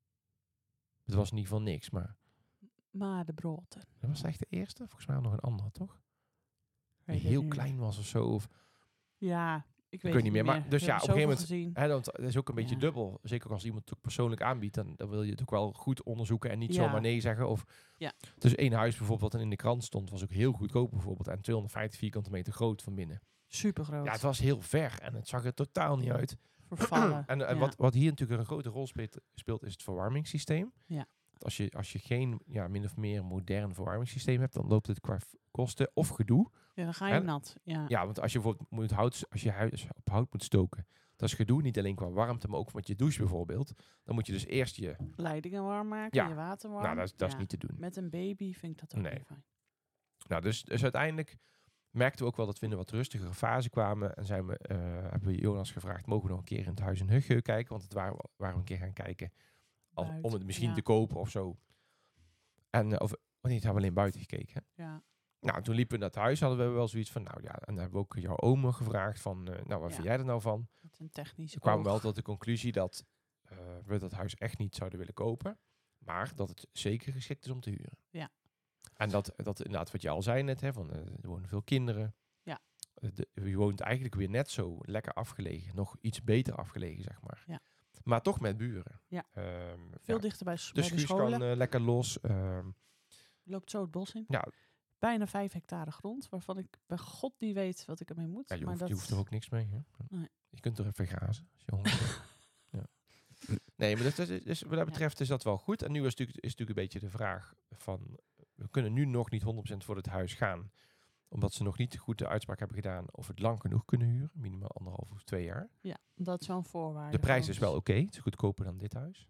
Speaker 2: Het was in ieder geval niks, maar...
Speaker 1: Maar de broten.
Speaker 2: Dat was echt de eerste? Volgens mij nog een andere, toch? Die
Speaker 1: Weet
Speaker 2: heel
Speaker 1: niet.
Speaker 2: klein was of zo. Of,
Speaker 1: Ja, ik weet
Speaker 2: weet
Speaker 1: het
Speaker 2: niet meer. Maar, dus
Speaker 1: We
Speaker 2: ja, op
Speaker 1: hebben
Speaker 2: een gegeven
Speaker 1: zoveel
Speaker 2: moment...
Speaker 1: gezien.
Speaker 2: Hè, want dat is ook een beetje
Speaker 1: Ja.
Speaker 2: dubbel. Zeker als iemand het ook persoonlijk aanbiedt, dan, dan wil je het ook wel goed onderzoeken en niet
Speaker 1: Ja.
Speaker 2: zomaar nee zeggen. Of
Speaker 1: Ja.
Speaker 2: Dus één huis bijvoorbeeld, wat dan in de krant stond, was ook heel goedkoop bijvoorbeeld. En tweehonderdvijftig vierkante meter groot van binnen.
Speaker 1: Super groot.
Speaker 2: Ja, het was heel ver en het zag er totaal niet uit.
Speaker 1: Vervallen.
Speaker 2: en en
Speaker 1: ja.
Speaker 2: wat, wat hier natuurlijk een grote rol speelt, speelt is het verwarmingssysteem.
Speaker 1: Ja.
Speaker 2: Als je, als je geen ja, min of meer modern verwarmingssysteem hebt, dan loopt het qua f- kosten of gedoe.
Speaker 1: Ja, dan ga je
Speaker 2: En-
Speaker 1: nat. Ja.
Speaker 2: Ja, want als je bijvoorbeeld moet hout, als je huis op hout moet stoken, dat is gedoe. Niet alleen qua warmte, maar ook met je douche bijvoorbeeld. Dan moet je dus eerst je...
Speaker 1: Leidingen warm maken,
Speaker 2: Ja.
Speaker 1: je water warm.
Speaker 2: Nou, dat is, dat
Speaker 1: Ja.
Speaker 2: is niet te doen.
Speaker 1: Met een baby vind ik dat ook
Speaker 2: Nee.
Speaker 1: niet fijn.
Speaker 2: Nou, dus, dus uiteindelijk merkten we ook wel dat we in een wat rustigere fase kwamen. En zijn we, uh, hebben we Jonas gevraagd, mogen we nog een keer in het huis in Hugge kijken? Want het waren, waren we een keer gaan kijken als, om het misschien
Speaker 1: ja.
Speaker 2: te kopen of zo. En uh, of, oh nee, het hebben we alleen buiten gekeken. Hè?
Speaker 1: Ja.
Speaker 2: Nou, toen liepen we naar het huis, hadden we wel zoiets van, nou ja, en dan hebben we ook jouw oom gevraagd van, uh, nou, wat
Speaker 1: ja.
Speaker 2: vind jij er nou van?
Speaker 1: Met een technische
Speaker 2: We kwamen
Speaker 1: oog.
Speaker 2: wel tot de conclusie dat uh, we dat huis echt niet zouden willen kopen, maar dat het zeker geschikt is om te huren.
Speaker 1: Ja.
Speaker 2: En dat, dat inderdaad wat je al zei net, hè, van, uh, er wonen veel kinderen.
Speaker 1: Ja.
Speaker 2: Uh, de, je woont eigenlijk weer net zo lekker afgelegen, nog iets beter afgelegen, zeg maar.
Speaker 1: Ja.
Speaker 2: Maar toch met buren.
Speaker 1: Ja.
Speaker 2: Um,
Speaker 1: Veel
Speaker 2: ja.
Speaker 1: dichter bij,
Speaker 2: Dus
Speaker 1: bij de
Speaker 2: Guus
Speaker 1: scholen.
Speaker 2: kan uh, lekker los. Um,
Speaker 1: Loopt zo het bos in.
Speaker 2: ja,
Speaker 1: Bijna vijf hectare grond, waarvan ik bij God niet weet wat ik ermee moet.
Speaker 2: ja, je,
Speaker 1: maar
Speaker 2: hoeft,
Speaker 1: dat...
Speaker 2: je hoeft er ook niks mee. Hè?
Speaker 1: Nee.
Speaker 2: Je kunt er even grazen. Als je honger hebt. Ja. Nee, maar dat, dat is, dus wat dat betreft is dat wel goed. En nu is natuurlijk, is natuurlijk een beetje de vraag van... We kunnen nu nog niet honderd procent voor het huis gaan. Omdat ze nog niet goed de uitspraak hebben gedaan of we het lang genoeg kunnen huren. Minimaal anderhalf of twee jaar.
Speaker 1: Ja, dat is wel een voorwaarde.
Speaker 2: De prijs
Speaker 1: voor
Speaker 2: is
Speaker 1: ons.
Speaker 2: wel oké. Okay. Het is goedkoper dan dit huis.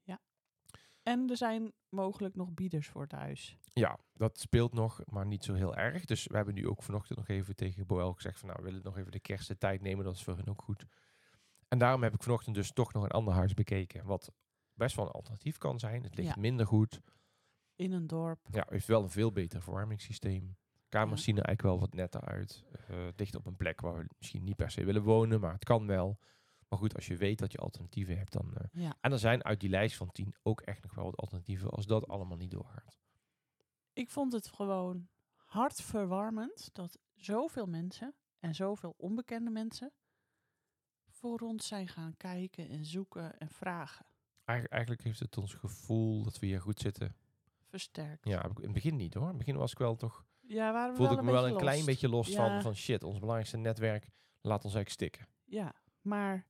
Speaker 1: En er zijn mogelijk nog bieders voor het huis.
Speaker 2: Ja, dat speelt nog, maar niet zo heel erg. Dus we hebben nu ook vanochtend nog even tegen Boel gezegd van... nou, we willen nog even de kerst de tijd nemen. Dat is voor hen ook goed. En daarom heb ik vanochtend dus toch nog een ander huis bekeken. Wat best wel een alternatief kan zijn. Het ligt
Speaker 1: Ja.
Speaker 2: minder goed.
Speaker 1: In een dorp.
Speaker 2: Ja, heeft wel een veel beter verwarmingssysteem. Kamers
Speaker 1: Ja.
Speaker 2: zien er eigenlijk wel wat netter uit. Uh, het ligt op een plek waar we misschien niet per se willen wonen, maar het kan wel. Maar goed, als je weet dat je alternatieven hebt, dan... Uh,
Speaker 1: Ja.
Speaker 2: En er zijn uit die lijst van tien ook echt nog wel wat alternatieven als dat allemaal niet doorgaat.
Speaker 1: Ik vond het gewoon hartverwarmend dat zoveel mensen en zoveel onbekende mensen voor ons zijn gaan kijken en zoeken en vragen.
Speaker 2: Eigen, eigenlijk heeft het ons gevoel dat we hier goed zitten.
Speaker 1: Versterkt.
Speaker 2: Ja, heb ik in het begin niet hoor. In het begin was ik wel toch...
Speaker 1: Ja, waren we
Speaker 2: Voelde
Speaker 1: wel
Speaker 2: ik
Speaker 1: een
Speaker 2: me wel een
Speaker 1: beetje
Speaker 2: klein
Speaker 1: lost.
Speaker 2: beetje los
Speaker 1: Ja.
Speaker 2: van, van shit, ons belangrijkste netwerk laat ons eigenlijk stikken.
Speaker 1: Ja, maar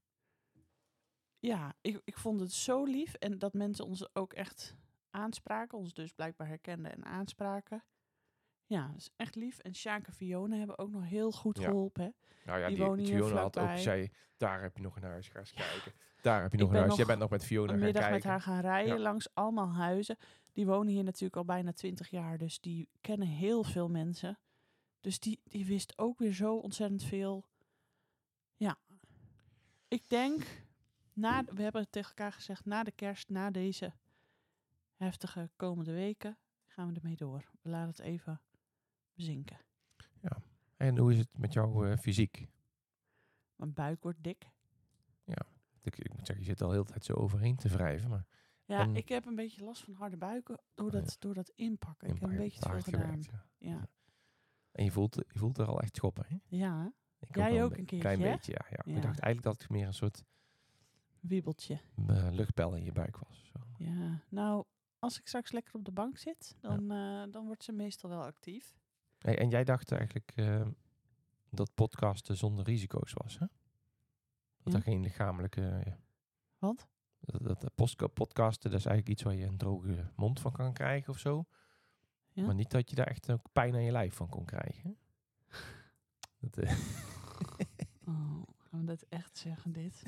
Speaker 1: ja, ik, ik vond het zo lief en dat mensen ons ook echt aanspraken, ons dus blijkbaar herkenden en aanspraken. Ja, dat is echt lief. En Sjaak en Fiona hebben ook nog heel goed
Speaker 2: Ja.
Speaker 1: geholpen. Hè?
Speaker 2: Nou ja,
Speaker 1: Die
Speaker 2: die,
Speaker 1: wonen hier
Speaker 2: Fiona had ook
Speaker 1: vlakbij.
Speaker 2: zei, daar heb je nog een huis, ga eens kijken. Daar heb je
Speaker 1: Ik
Speaker 2: nog een
Speaker 1: ben
Speaker 2: huis.
Speaker 1: nog
Speaker 2: Jij bent nog met Fiona
Speaker 1: Een
Speaker 2: gaan
Speaker 1: middag
Speaker 2: kijken.
Speaker 1: met haar gaan rijden
Speaker 2: Ja.
Speaker 1: langs allemaal huizen. Die wonen hier natuurlijk al bijna twintig jaar, dus die kennen heel veel mensen. Dus die, die wist ook weer zo ontzettend veel. Ja, ik denk, na, we hebben het tegen elkaar gezegd, na de kerst, na deze heftige komende weken, gaan we ermee door. We laten het even bezinken.
Speaker 2: En hoe is het met jouw uh, fysiek?
Speaker 1: Mijn buik wordt dik.
Speaker 2: Ik, ik moet zeggen, je zit al heel de tijd zo overheen te wrijven. Maar
Speaker 1: Ja,
Speaker 2: En-
Speaker 1: ik heb een beetje last van harde buiken door
Speaker 2: Oh,
Speaker 1: dat, door dat inpakken. Ik heb een
Speaker 2: in-
Speaker 1: beetje te veel
Speaker 2: hard
Speaker 1: gedaan.
Speaker 2: gewerkt, ja.
Speaker 1: Ja,
Speaker 2: En je voelt, je voelt er al echt schoppen, hè?
Speaker 1: ja,
Speaker 2: Ik
Speaker 1: Jij
Speaker 2: wel
Speaker 1: ook
Speaker 2: be-
Speaker 1: een keertje,
Speaker 2: klein
Speaker 1: hè?
Speaker 2: beetje, ja, ja.
Speaker 1: Ja.
Speaker 2: Ik dacht eigenlijk dat het meer een soort
Speaker 1: wiebeltje.
Speaker 2: uh, luchtbel in je buik was. Zo.
Speaker 1: Ja, nou, als ik straks lekker op de bank zit, dan, eh, dan wordt ze meestal wel actief.
Speaker 2: Hey, en jij dacht eigenlijk uh, dat podcasten zonder risico's was, hè? Dat
Speaker 1: Ja.
Speaker 2: er geen lichamelijke... Uh, ja.
Speaker 1: Wat?
Speaker 2: Dat, dat, dat postka- podcasten, dat is eigenlijk iets waar je een droge mond van kan krijgen of zo.
Speaker 1: Ja?
Speaker 2: Maar niet dat je daar echt ook pijn aan je lijf van kon krijgen. dat, uh,
Speaker 1: Oh, gaan we dat echt zeggen, dit?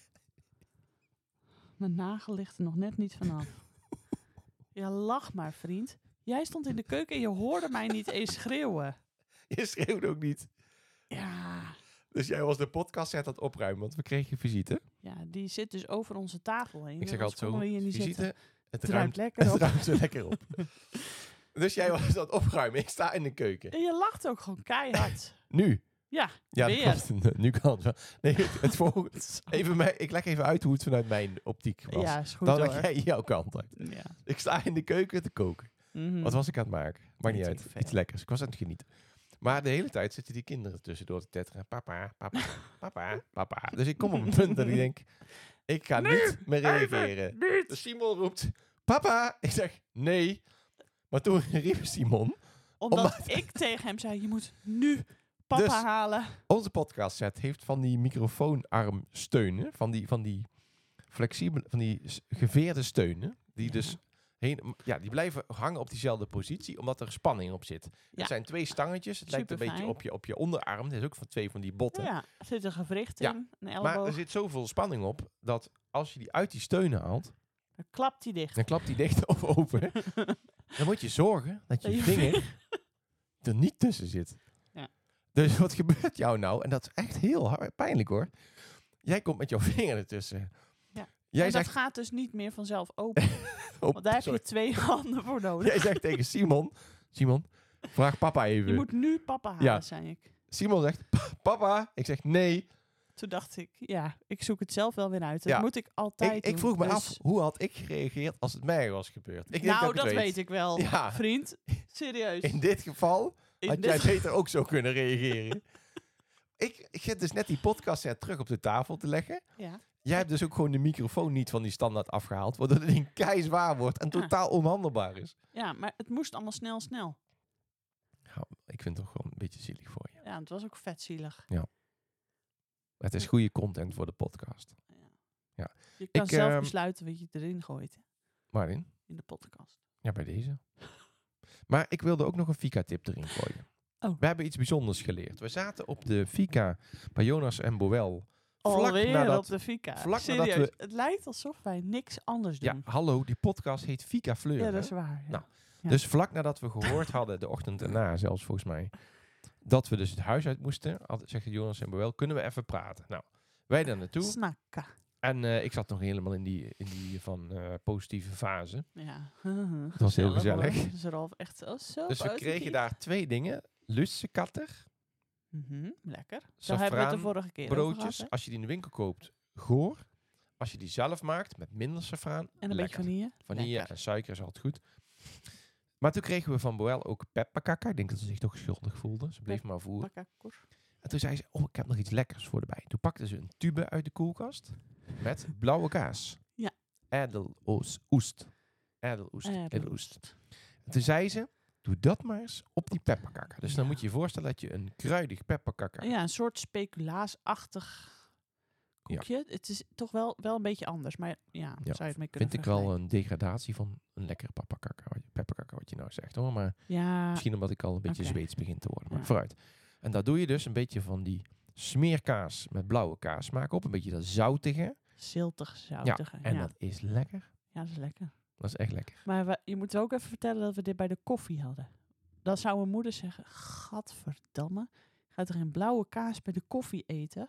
Speaker 1: Mijn nagel ligt er nog net niet vanaf. Ja, lach maar, vriend. Jij stond in de keuken en je hoorde mij niet eens schreeuwen.
Speaker 2: je schreeuwde ook niet.
Speaker 1: Ja,
Speaker 2: Dus jij was de podcast set aan het opruimen, want we kregen visite.
Speaker 1: ja, die zit dus over onze tafel heen.
Speaker 2: Ik zeg
Speaker 1: Anders
Speaker 2: altijd zo,
Speaker 1: konden we hier niet
Speaker 2: visite,
Speaker 1: zitten.
Speaker 2: het
Speaker 1: Het
Speaker 2: ruimt,
Speaker 1: ruimt lekker
Speaker 2: het
Speaker 1: op.
Speaker 2: ruimt zo lekker op. Dus jij was aan het opruimen, ik sta in de keuken.
Speaker 1: En je lacht ook gewoon keihard.
Speaker 2: Nu?
Speaker 1: Ja,
Speaker 2: Ja,
Speaker 1: weer.
Speaker 2: dat klopt. Nu kan het wel. Nee, het, het volgende, even mij, ik leg even uit hoe het vanuit mijn optiek was.
Speaker 1: Ja, is goed
Speaker 2: Dan
Speaker 1: hoor.
Speaker 2: leg jij jouw kant uit.
Speaker 1: Ja.
Speaker 2: Ik sta in de keuken te koken.
Speaker 1: Mhm.
Speaker 2: Wat was ik aan het maken? Maakt niet
Speaker 1: Weet
Speaker 2: uit.
Speaker 1: ik veel.
Speaker 2: Iets lekkers. Ik was aan het genieten. Maar de hele tijd zitten die kinderen tussendoor te tetteren. Papa, papa, papa, papa. Dus ik kom op een punt dat ik denk, ik ga
Speaker 1: Nee,
Speaker 2: niet meer reageren.
Speaker 1: Niet.
Speaker 2: Dus Simon roept, papa. Ik zeg, nee. Maar toen riep Simon,
Speaker 1: Omdat
Speaker 2: Omdat-
Speaker 1: ik tegen hem zei, je moet nu papa
Speaker 2: Dus-
Speaker 1: halen.
Speaker 2: onze podcast set heeft van die microfoonarm steunen. Van die, van die flexibele, van die s- geveerde steunen. Die
Speaker 1: Ja.
Speaker 2: dus heen, ja, die blijven hangen op diezelfde positie, omdat er spanning op zit.
Speaker 1: Ja.
Speaker 2: Het zijn twee stangetjes. Het lijkt een
Speaker 1: Superfijn.
Speaker 2: beetje op je, op je onderarm. Het is ook van twee van die botten.
Speaker 1: Ja, er zit een gewricht
Speaker 2: Ja,
Speaker 1: in, een
Speaker 2: Maar
Speaker 1: elleboog.
Speaker 2: er zit zoveel spanning op, dat als je die uit die steunen haalt,
Speaker 1: Dan klapt hij dicht.
Speaker 2: dan klapt die dicht of open. Dan moet je zorgen dat je
Speaker 1: Dat je
Speaker 2: vinger er niet tussen zit.
Speaker 1: Ja.
Speaker 2: Dus wat gebeurt jou nou? En dat is echt heel hard, pijnlijk hoor. Jij komt met jouw vinger ertussen.
Speaker 1: Ja.
Speaker 2: Jij
Speaker 1: en
Speaker 2: zegt,
Speaker 1: dat gaat dus niet meer vanzelf open.
Speaker 2: oh,
Speaker 1: Want daar heb
Speaker 2: sorry.
Speaker 1: je twee handen voor nodig.
Speaker 2: Jij zegt tegen Simon, Simon, vraag papa even.
Speaker 1: Je moet nu papa halen,
Speaker 2: Ja.
Speaker 1: zei ik.
Speaker 2: Simon zegt, "Pa- papa. Ik zeg, nee.
Speaker 1: Toen dacht ik, ja, ik zoek het zelf wel weer uit. Dat
Speaker 2: Ja.
Speaker 1: moet ik altijd
Speaker 2: Ik, ik
Speaker 1: doen.
Speaker 2: vroeg me
Speaker 1: Dus-
Speaker 2: af, hoe had ik gereageerd als het mij was gebeurd? Ik denk
Speaker 1: nou,
Speaker 2: ik
Speaker 1: dat
Speaker 2: het
Speaker 1: weet. ik wel,
Speaker 2: Ja.
Speaker 1: vriend. Serieus.
Speaker 2: In dit geval
Speaker 1: In
Speaker 2: had
Speaker 1: dit-
Speaker 2: jij beter ook zo kunnen reageren. ik, ik zit dus net die podcast set terug op de tafel te leggen.
Speaker 1: Ja.
Speaker 2: Jij hebt dus ook gewoon de microfoon niet van die standaard afgehaald. Waardoor het ding keizwaar wordt en
Speaker 1: Ah.
Speaker 2: totaal onhandelbaar is.
Speaker 1: ja, maar het moest allemaal snel, snel.
Speaker 2: Ja, ik vind het toch gewoon een beetje zielig voor je.
Speaker 1: Ja, het was ook vet zielig.
Speaker 2: Het is goede content voor de podcast.
Speaker 1: Ja.
Speaker 2: Ja.
Speaker 1: Je kan
Speaker 2: Ik,
Speaker 1: zelf
Speaker 2: ehm,
Speaker 1: besluiten wat je erin gooit hè,
Speaker 2: Waarin?
Speaker 1: in de podcast.
Speaker 2: Ja, bij deze. Maar ik wilde ook nog een Fika-tip erin gooien.
Speaker 1: Oh.
Speaker 2: We hebben iets bijzonders geleerd. We zaten op de Fika bij Jonas en Boel. Vlak
Speaker 1: Alweer
Speaker 2: nadat...
Speaker 1: op de Fika.
Speaker 2: vlak
Speaker 1: Serieus,
Speaker 2: nadat we-
Speaker 1: het lijkt alsof wij niks anders doen.
Speaker 2: Ja, hallo, die podcast heet Fika Fleur.
Speaker 1: Ja, dat is
Speaker 2: hè?
Speaker 1: waar. Ja.
Speaker 2: Nou,
Speaker 1: Ja.
Speaker 2: Dus vlak nadat we gehoord hadden, de ochtend erna zelfs volgens mij, dat we dus het huis uit moesten, had- zeggen Jonas en Boel, kunnen we even praten? Nou, wij daar naartoe.
Speaker 1: Snakken.
Speaker 2: En eh, ik zat nog helemaal in die, in die van eh, positieve fase.
Speaker 1: Ja.
Speaker 2: Het was heel gezellig.
Speaker 1: hoor. Dus Ralf echt zo, zo
Speaker 2: Dus we
Speaker 1: positief.
Speaker 2: kregen daar twee dingen. Lussekatter,
Speaker 1: Mhm, lekker. Zo hebben we het de vorige keer over
Speaker 2: broodjes.
Speaker 1: gehad,
Speaker 2: Als je die in de winkel koopt, goor. Als je die zelf maakt, met minder safraan,
Speaker 1: hè? En een
Speaker 2: lekker.
Speaker 1: beetje vanille.
Speaker 2: Vanille
Speaker 1: Lekker.
Speaker 2: en suiker is altijd goed. Maar toen kregen we van Boel ook pepperkaka. Ik denk dat ze zich toch schuldig voelde. Ze bleef maar voeren.
Speaker 1: Pakkakoer.
Speaker 2: En toen zei ze, oh, ik heb nog iets lekkers voor erbij. Toen pakte ze een tube uit de koelkast met blauwe kaas.
Speaker 1: Ja.
Speaker 2: Edeloos oest. Edeloest.
Speaker 1: Eh,
Speaker 2: Edeloest. En toen zei ze, doe dat maar eens op die pepperkaka. Dus dan
Speaker 1: Ja.
Speaker 2: moet je je voorstellen dat je een kruidig pepperkaka...
Speaker 1: Ja, een soort speculaasachtig koekje. Het is toch wel, wel een beetje anders. Maar ja,
Speaker 2: Ja,
Speaker 1: zou je het mee kunnen
Speaker 2: Vind ik wel
Speaker 1: vergelijken.
Speaker 2: een degradatie van een lekkere pepperkaka. wat je- Pepperkaka wat je nou zegt hoor. Maar
Speaker 1: Ja,
Speaker 2: misschien omdat ik al een beetje
Speaker 1: oké.
Speaker 2: Zweeds begin te worden. Maar
Speaker 1: Ja.
Speaker 2: vooruit. En daar doe je dus een beetje van die smeerkaas met blauwe kaas smaak op. Een beetje dat zoutige.
Speaker 1: ziltig,
Speaker 2: Ja,
Speaker 1: zoutig.
Speaker 2: en
Speaker 1: ja.
Speaker 2: dat is lekker.
Speaker 1: ja, dat is lekker.
Speaker 2: Dat is echt lekker.
Speaker 1: Maar we, je moet ook even vertellen dat we dit bij de koffie hadden. Dan zou mijn moeder zeggen, gadverdamme, gaat er geen blauwe kaas bij de koffie eten?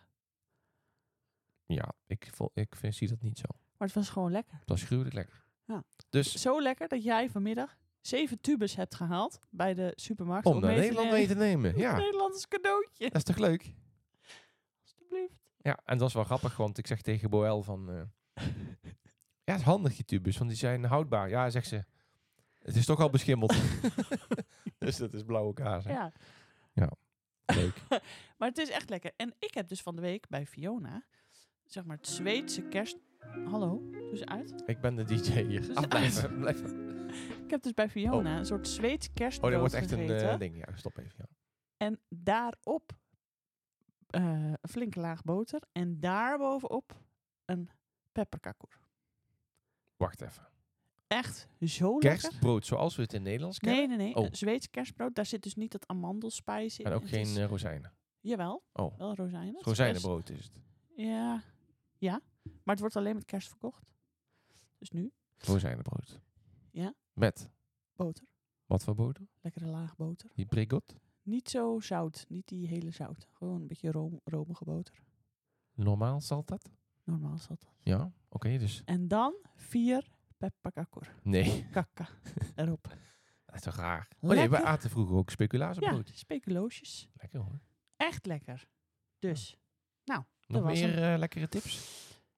Speaker 2: Ja, ik, vol, ik vind, zie dat niet zo.
Speaker 1: Maar het was gewoon lekker.
Speaker 2: Dat is gruwelijk lekker.
Speaker 1: Ja.
Speaker 2: Dus
Speaker 1: Zo lekker dat jij vanmiddag zeven tubes hebt gehaald bij de supermarkt.
Speaker 2: om naar
Speaker 1: mee te
Speaker 2: Nederland
Speaker 1: nemen.
Speaker 2: mee te nemen. Ja,
Speaker 1: Nederlands cadeautje.
Speaker 2: dat is toch leuk?
Speaker 1: Alsjeblieft.
Speaker 2: Ja, en dat was wel grappig, want ik zeg tegen Boel van... eh, ja, het is handig die tubes, want die zijn houdbaar. Ja, zegt ze. Het is toch al beschimmeld. Dus dat is blauwe kaas. Hè?
Speaker 1: Ja.
Speaker 2: Leuk.
Speaker 1: Maar het is echt lekker. En ik heb dus van de week bij Fiona, zeg maar het Zweedse kerst... Hallo, doe ze uit.
Speaker 2: Ik ben de D J hier.
Speaker 1: Dus
Speaker 2: Ah, blijf, blijf.
Speaker 1: Ik heb dus bij Fiona een soort Zweeds kerstbrood
Speaker 2: Oh, dat wordt echt een
Speaker 1: gegeten.
Speaker 2: eh, ding. Ja, stop even. Ja.
Speaker 1: En daarop eh, een flinke laag boter. En daarbovenop een pepperkakoer.
Speaker 2: Wacht even.
Speaker 1: Echt zo lekker.
Speaker 2: Kerstbrood zoals we het in Nederlands kennen.
Speaker 1: Nee, nee, nee.
Speaker 2: Oh.
Speaker 1: Een Zweeds kerstbrood. Daar zit dus niet dat amandelspijs in.
Speaker 2: En ook
Speaker 1: Het
Speaker 2: geen
Speaker 1: is-
Speaker 2: eh, rozijnen.
Speaker 1: Jawel,
Speaker 2: Oh,
Speaker 1: wel rozijnen. Het is
Speaker 2: rozijnenbrood is het.
Speaker 1: best- Ja, ja. Maar het wordt alleen met kerst verkocht. Dus nu
Speaker 2: Rozijnenbrood.
Speaker 1: Ja.
Speaker 2: Met
Speaker 1: boter.
Speaker 2: wat voor boter?
Speaker 1: Lekkere laag boter.
Speaker 2: Die bregot?
Speaker 1: Niet zo zout. Niet die hele zout. Gewoon een beetje room, romige boter.
Speaker 2: Normaal zal dat?
Speaker 1: Normaal is dat.
Speaker 2: Ja, oké, dus...
Speaker 1: En dan vier pepperkakoer.
Speaker 2: Nee,
Speaker 1: Kakka erop.
Speaker 2: dat is toch raar? Oh nee, we
Speaker 1: Lekker.
Speaker 2: aten vroeger ook
Speaker 1: Ja,
Speaker 2: speculatiebrood.
Speaker 1: speculoosjes.
Speaker 2: Lekker hoor.
Speaker 1: Echt lekker. Dus, nou,
Speaker 2: Nog
Speaker 1: was
Speaker 2: meer eh, lekkere tips?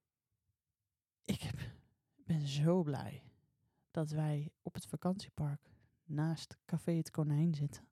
Speaker 1: ik heb, ben zo blij dat wij op het vakantiepark naast Café het Konijn zitten.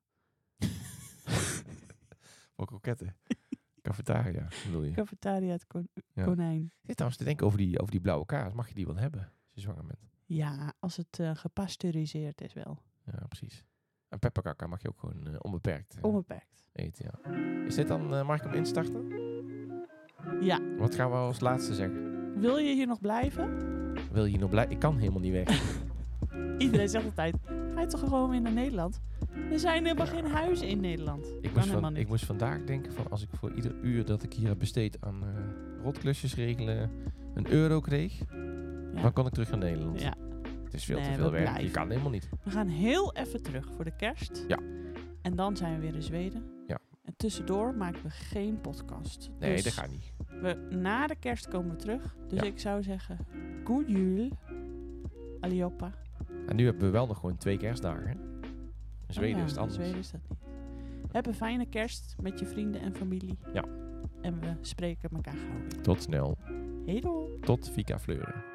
Speaker 2: Voor kroketten. Cafetaria, bedoel je?
Speaker 1: Cafetaria het Kon-
Speaker 2: Ja.
Speaker 1: Konijn.
Speaker 2: Ik zit trouwens te denken over die, over die blauwe kaas. Mag je die wel hebben als je zwanger bent?
Speaker 1: Ja, als het eh, gepasteuriseerd is wel.
Speaker 2: Ja, precies. En pepperkaka mag je ook gewoon eh, onbeperkt eh,
Speaker 1: Onbeperkt.
Speaker 2: eten, ja. Is dit dan, eh mag ik hem instarten?
Speaker 1: Ja.
Speaker 2: Wat gaan we als laatste zeggen?
Speaker 1: Wil je hier nog blijven?
Speaker 2: Wil je hier nog blij? Ik kan helemaal niet weg.
Speaker 1: Iedereen zegt altijd, ga je toch gewoon weer naar Nederland? Er zijn helemaal geen huizen in Nederland.
Speaker 2: Ik
Speaker 1: Kan
Speaker 2: moest,
Speaker 1: helemaal
Speaker 2: van,
Speaker 1: niet.
Speaker 2: ik moest vandaag denken van als ik voor ieder uur dat ik hier heb besteed aan eh, rotklusjes regelen een euro kreeg,
Speaker 1: Ja.
Speaker 2: dan kon ik terug naar Nederland.
Speaker 1: Ja.
Speaker 2: Het is veel
Speaker 1: Nee,
Speaker 2: te
Speaker 1: we
Speaker 2: veel werk. Je
Speaker 1: blijven.
Speaker 2: kan helemaal niet.
Speaker 1: We gaan heel even terug voor de kerst.
Speaker 2: Ja.
Speaker 1: En dan zijn we weer in Zweden.
Speaker 2: Ja.
Speaker 1: En tussendoor maken we geen podcast.
Speaker 2: Nee,
Speaker 1: dus
Speaker 2: dat gaat niet.
Speaker 1: We, na de kerst komen we terug. Dus
Speaker 2: Ja.
Speaker 1: ik zou zeggen, goed jul. Allioppa.
Speaker 2: En nu hebben we wel nog gewoon twee kerstdagen. Hè? In Zweden
Speaker 1: Oh ja,
Speaker 2: is het
Speaker 1: in
Speaker 2: anders.
Speaker 1: Zweden is dat niet. Heb een fijne kerst met je vrienden en familie.
Speaker 2: Ja.
Speaker 1: En we spreken elkaar gauw weer.
Speaker 2: Tot snel.
Speaker 1: Hey doei.
Speaker 2: Tot Vika Fleuren.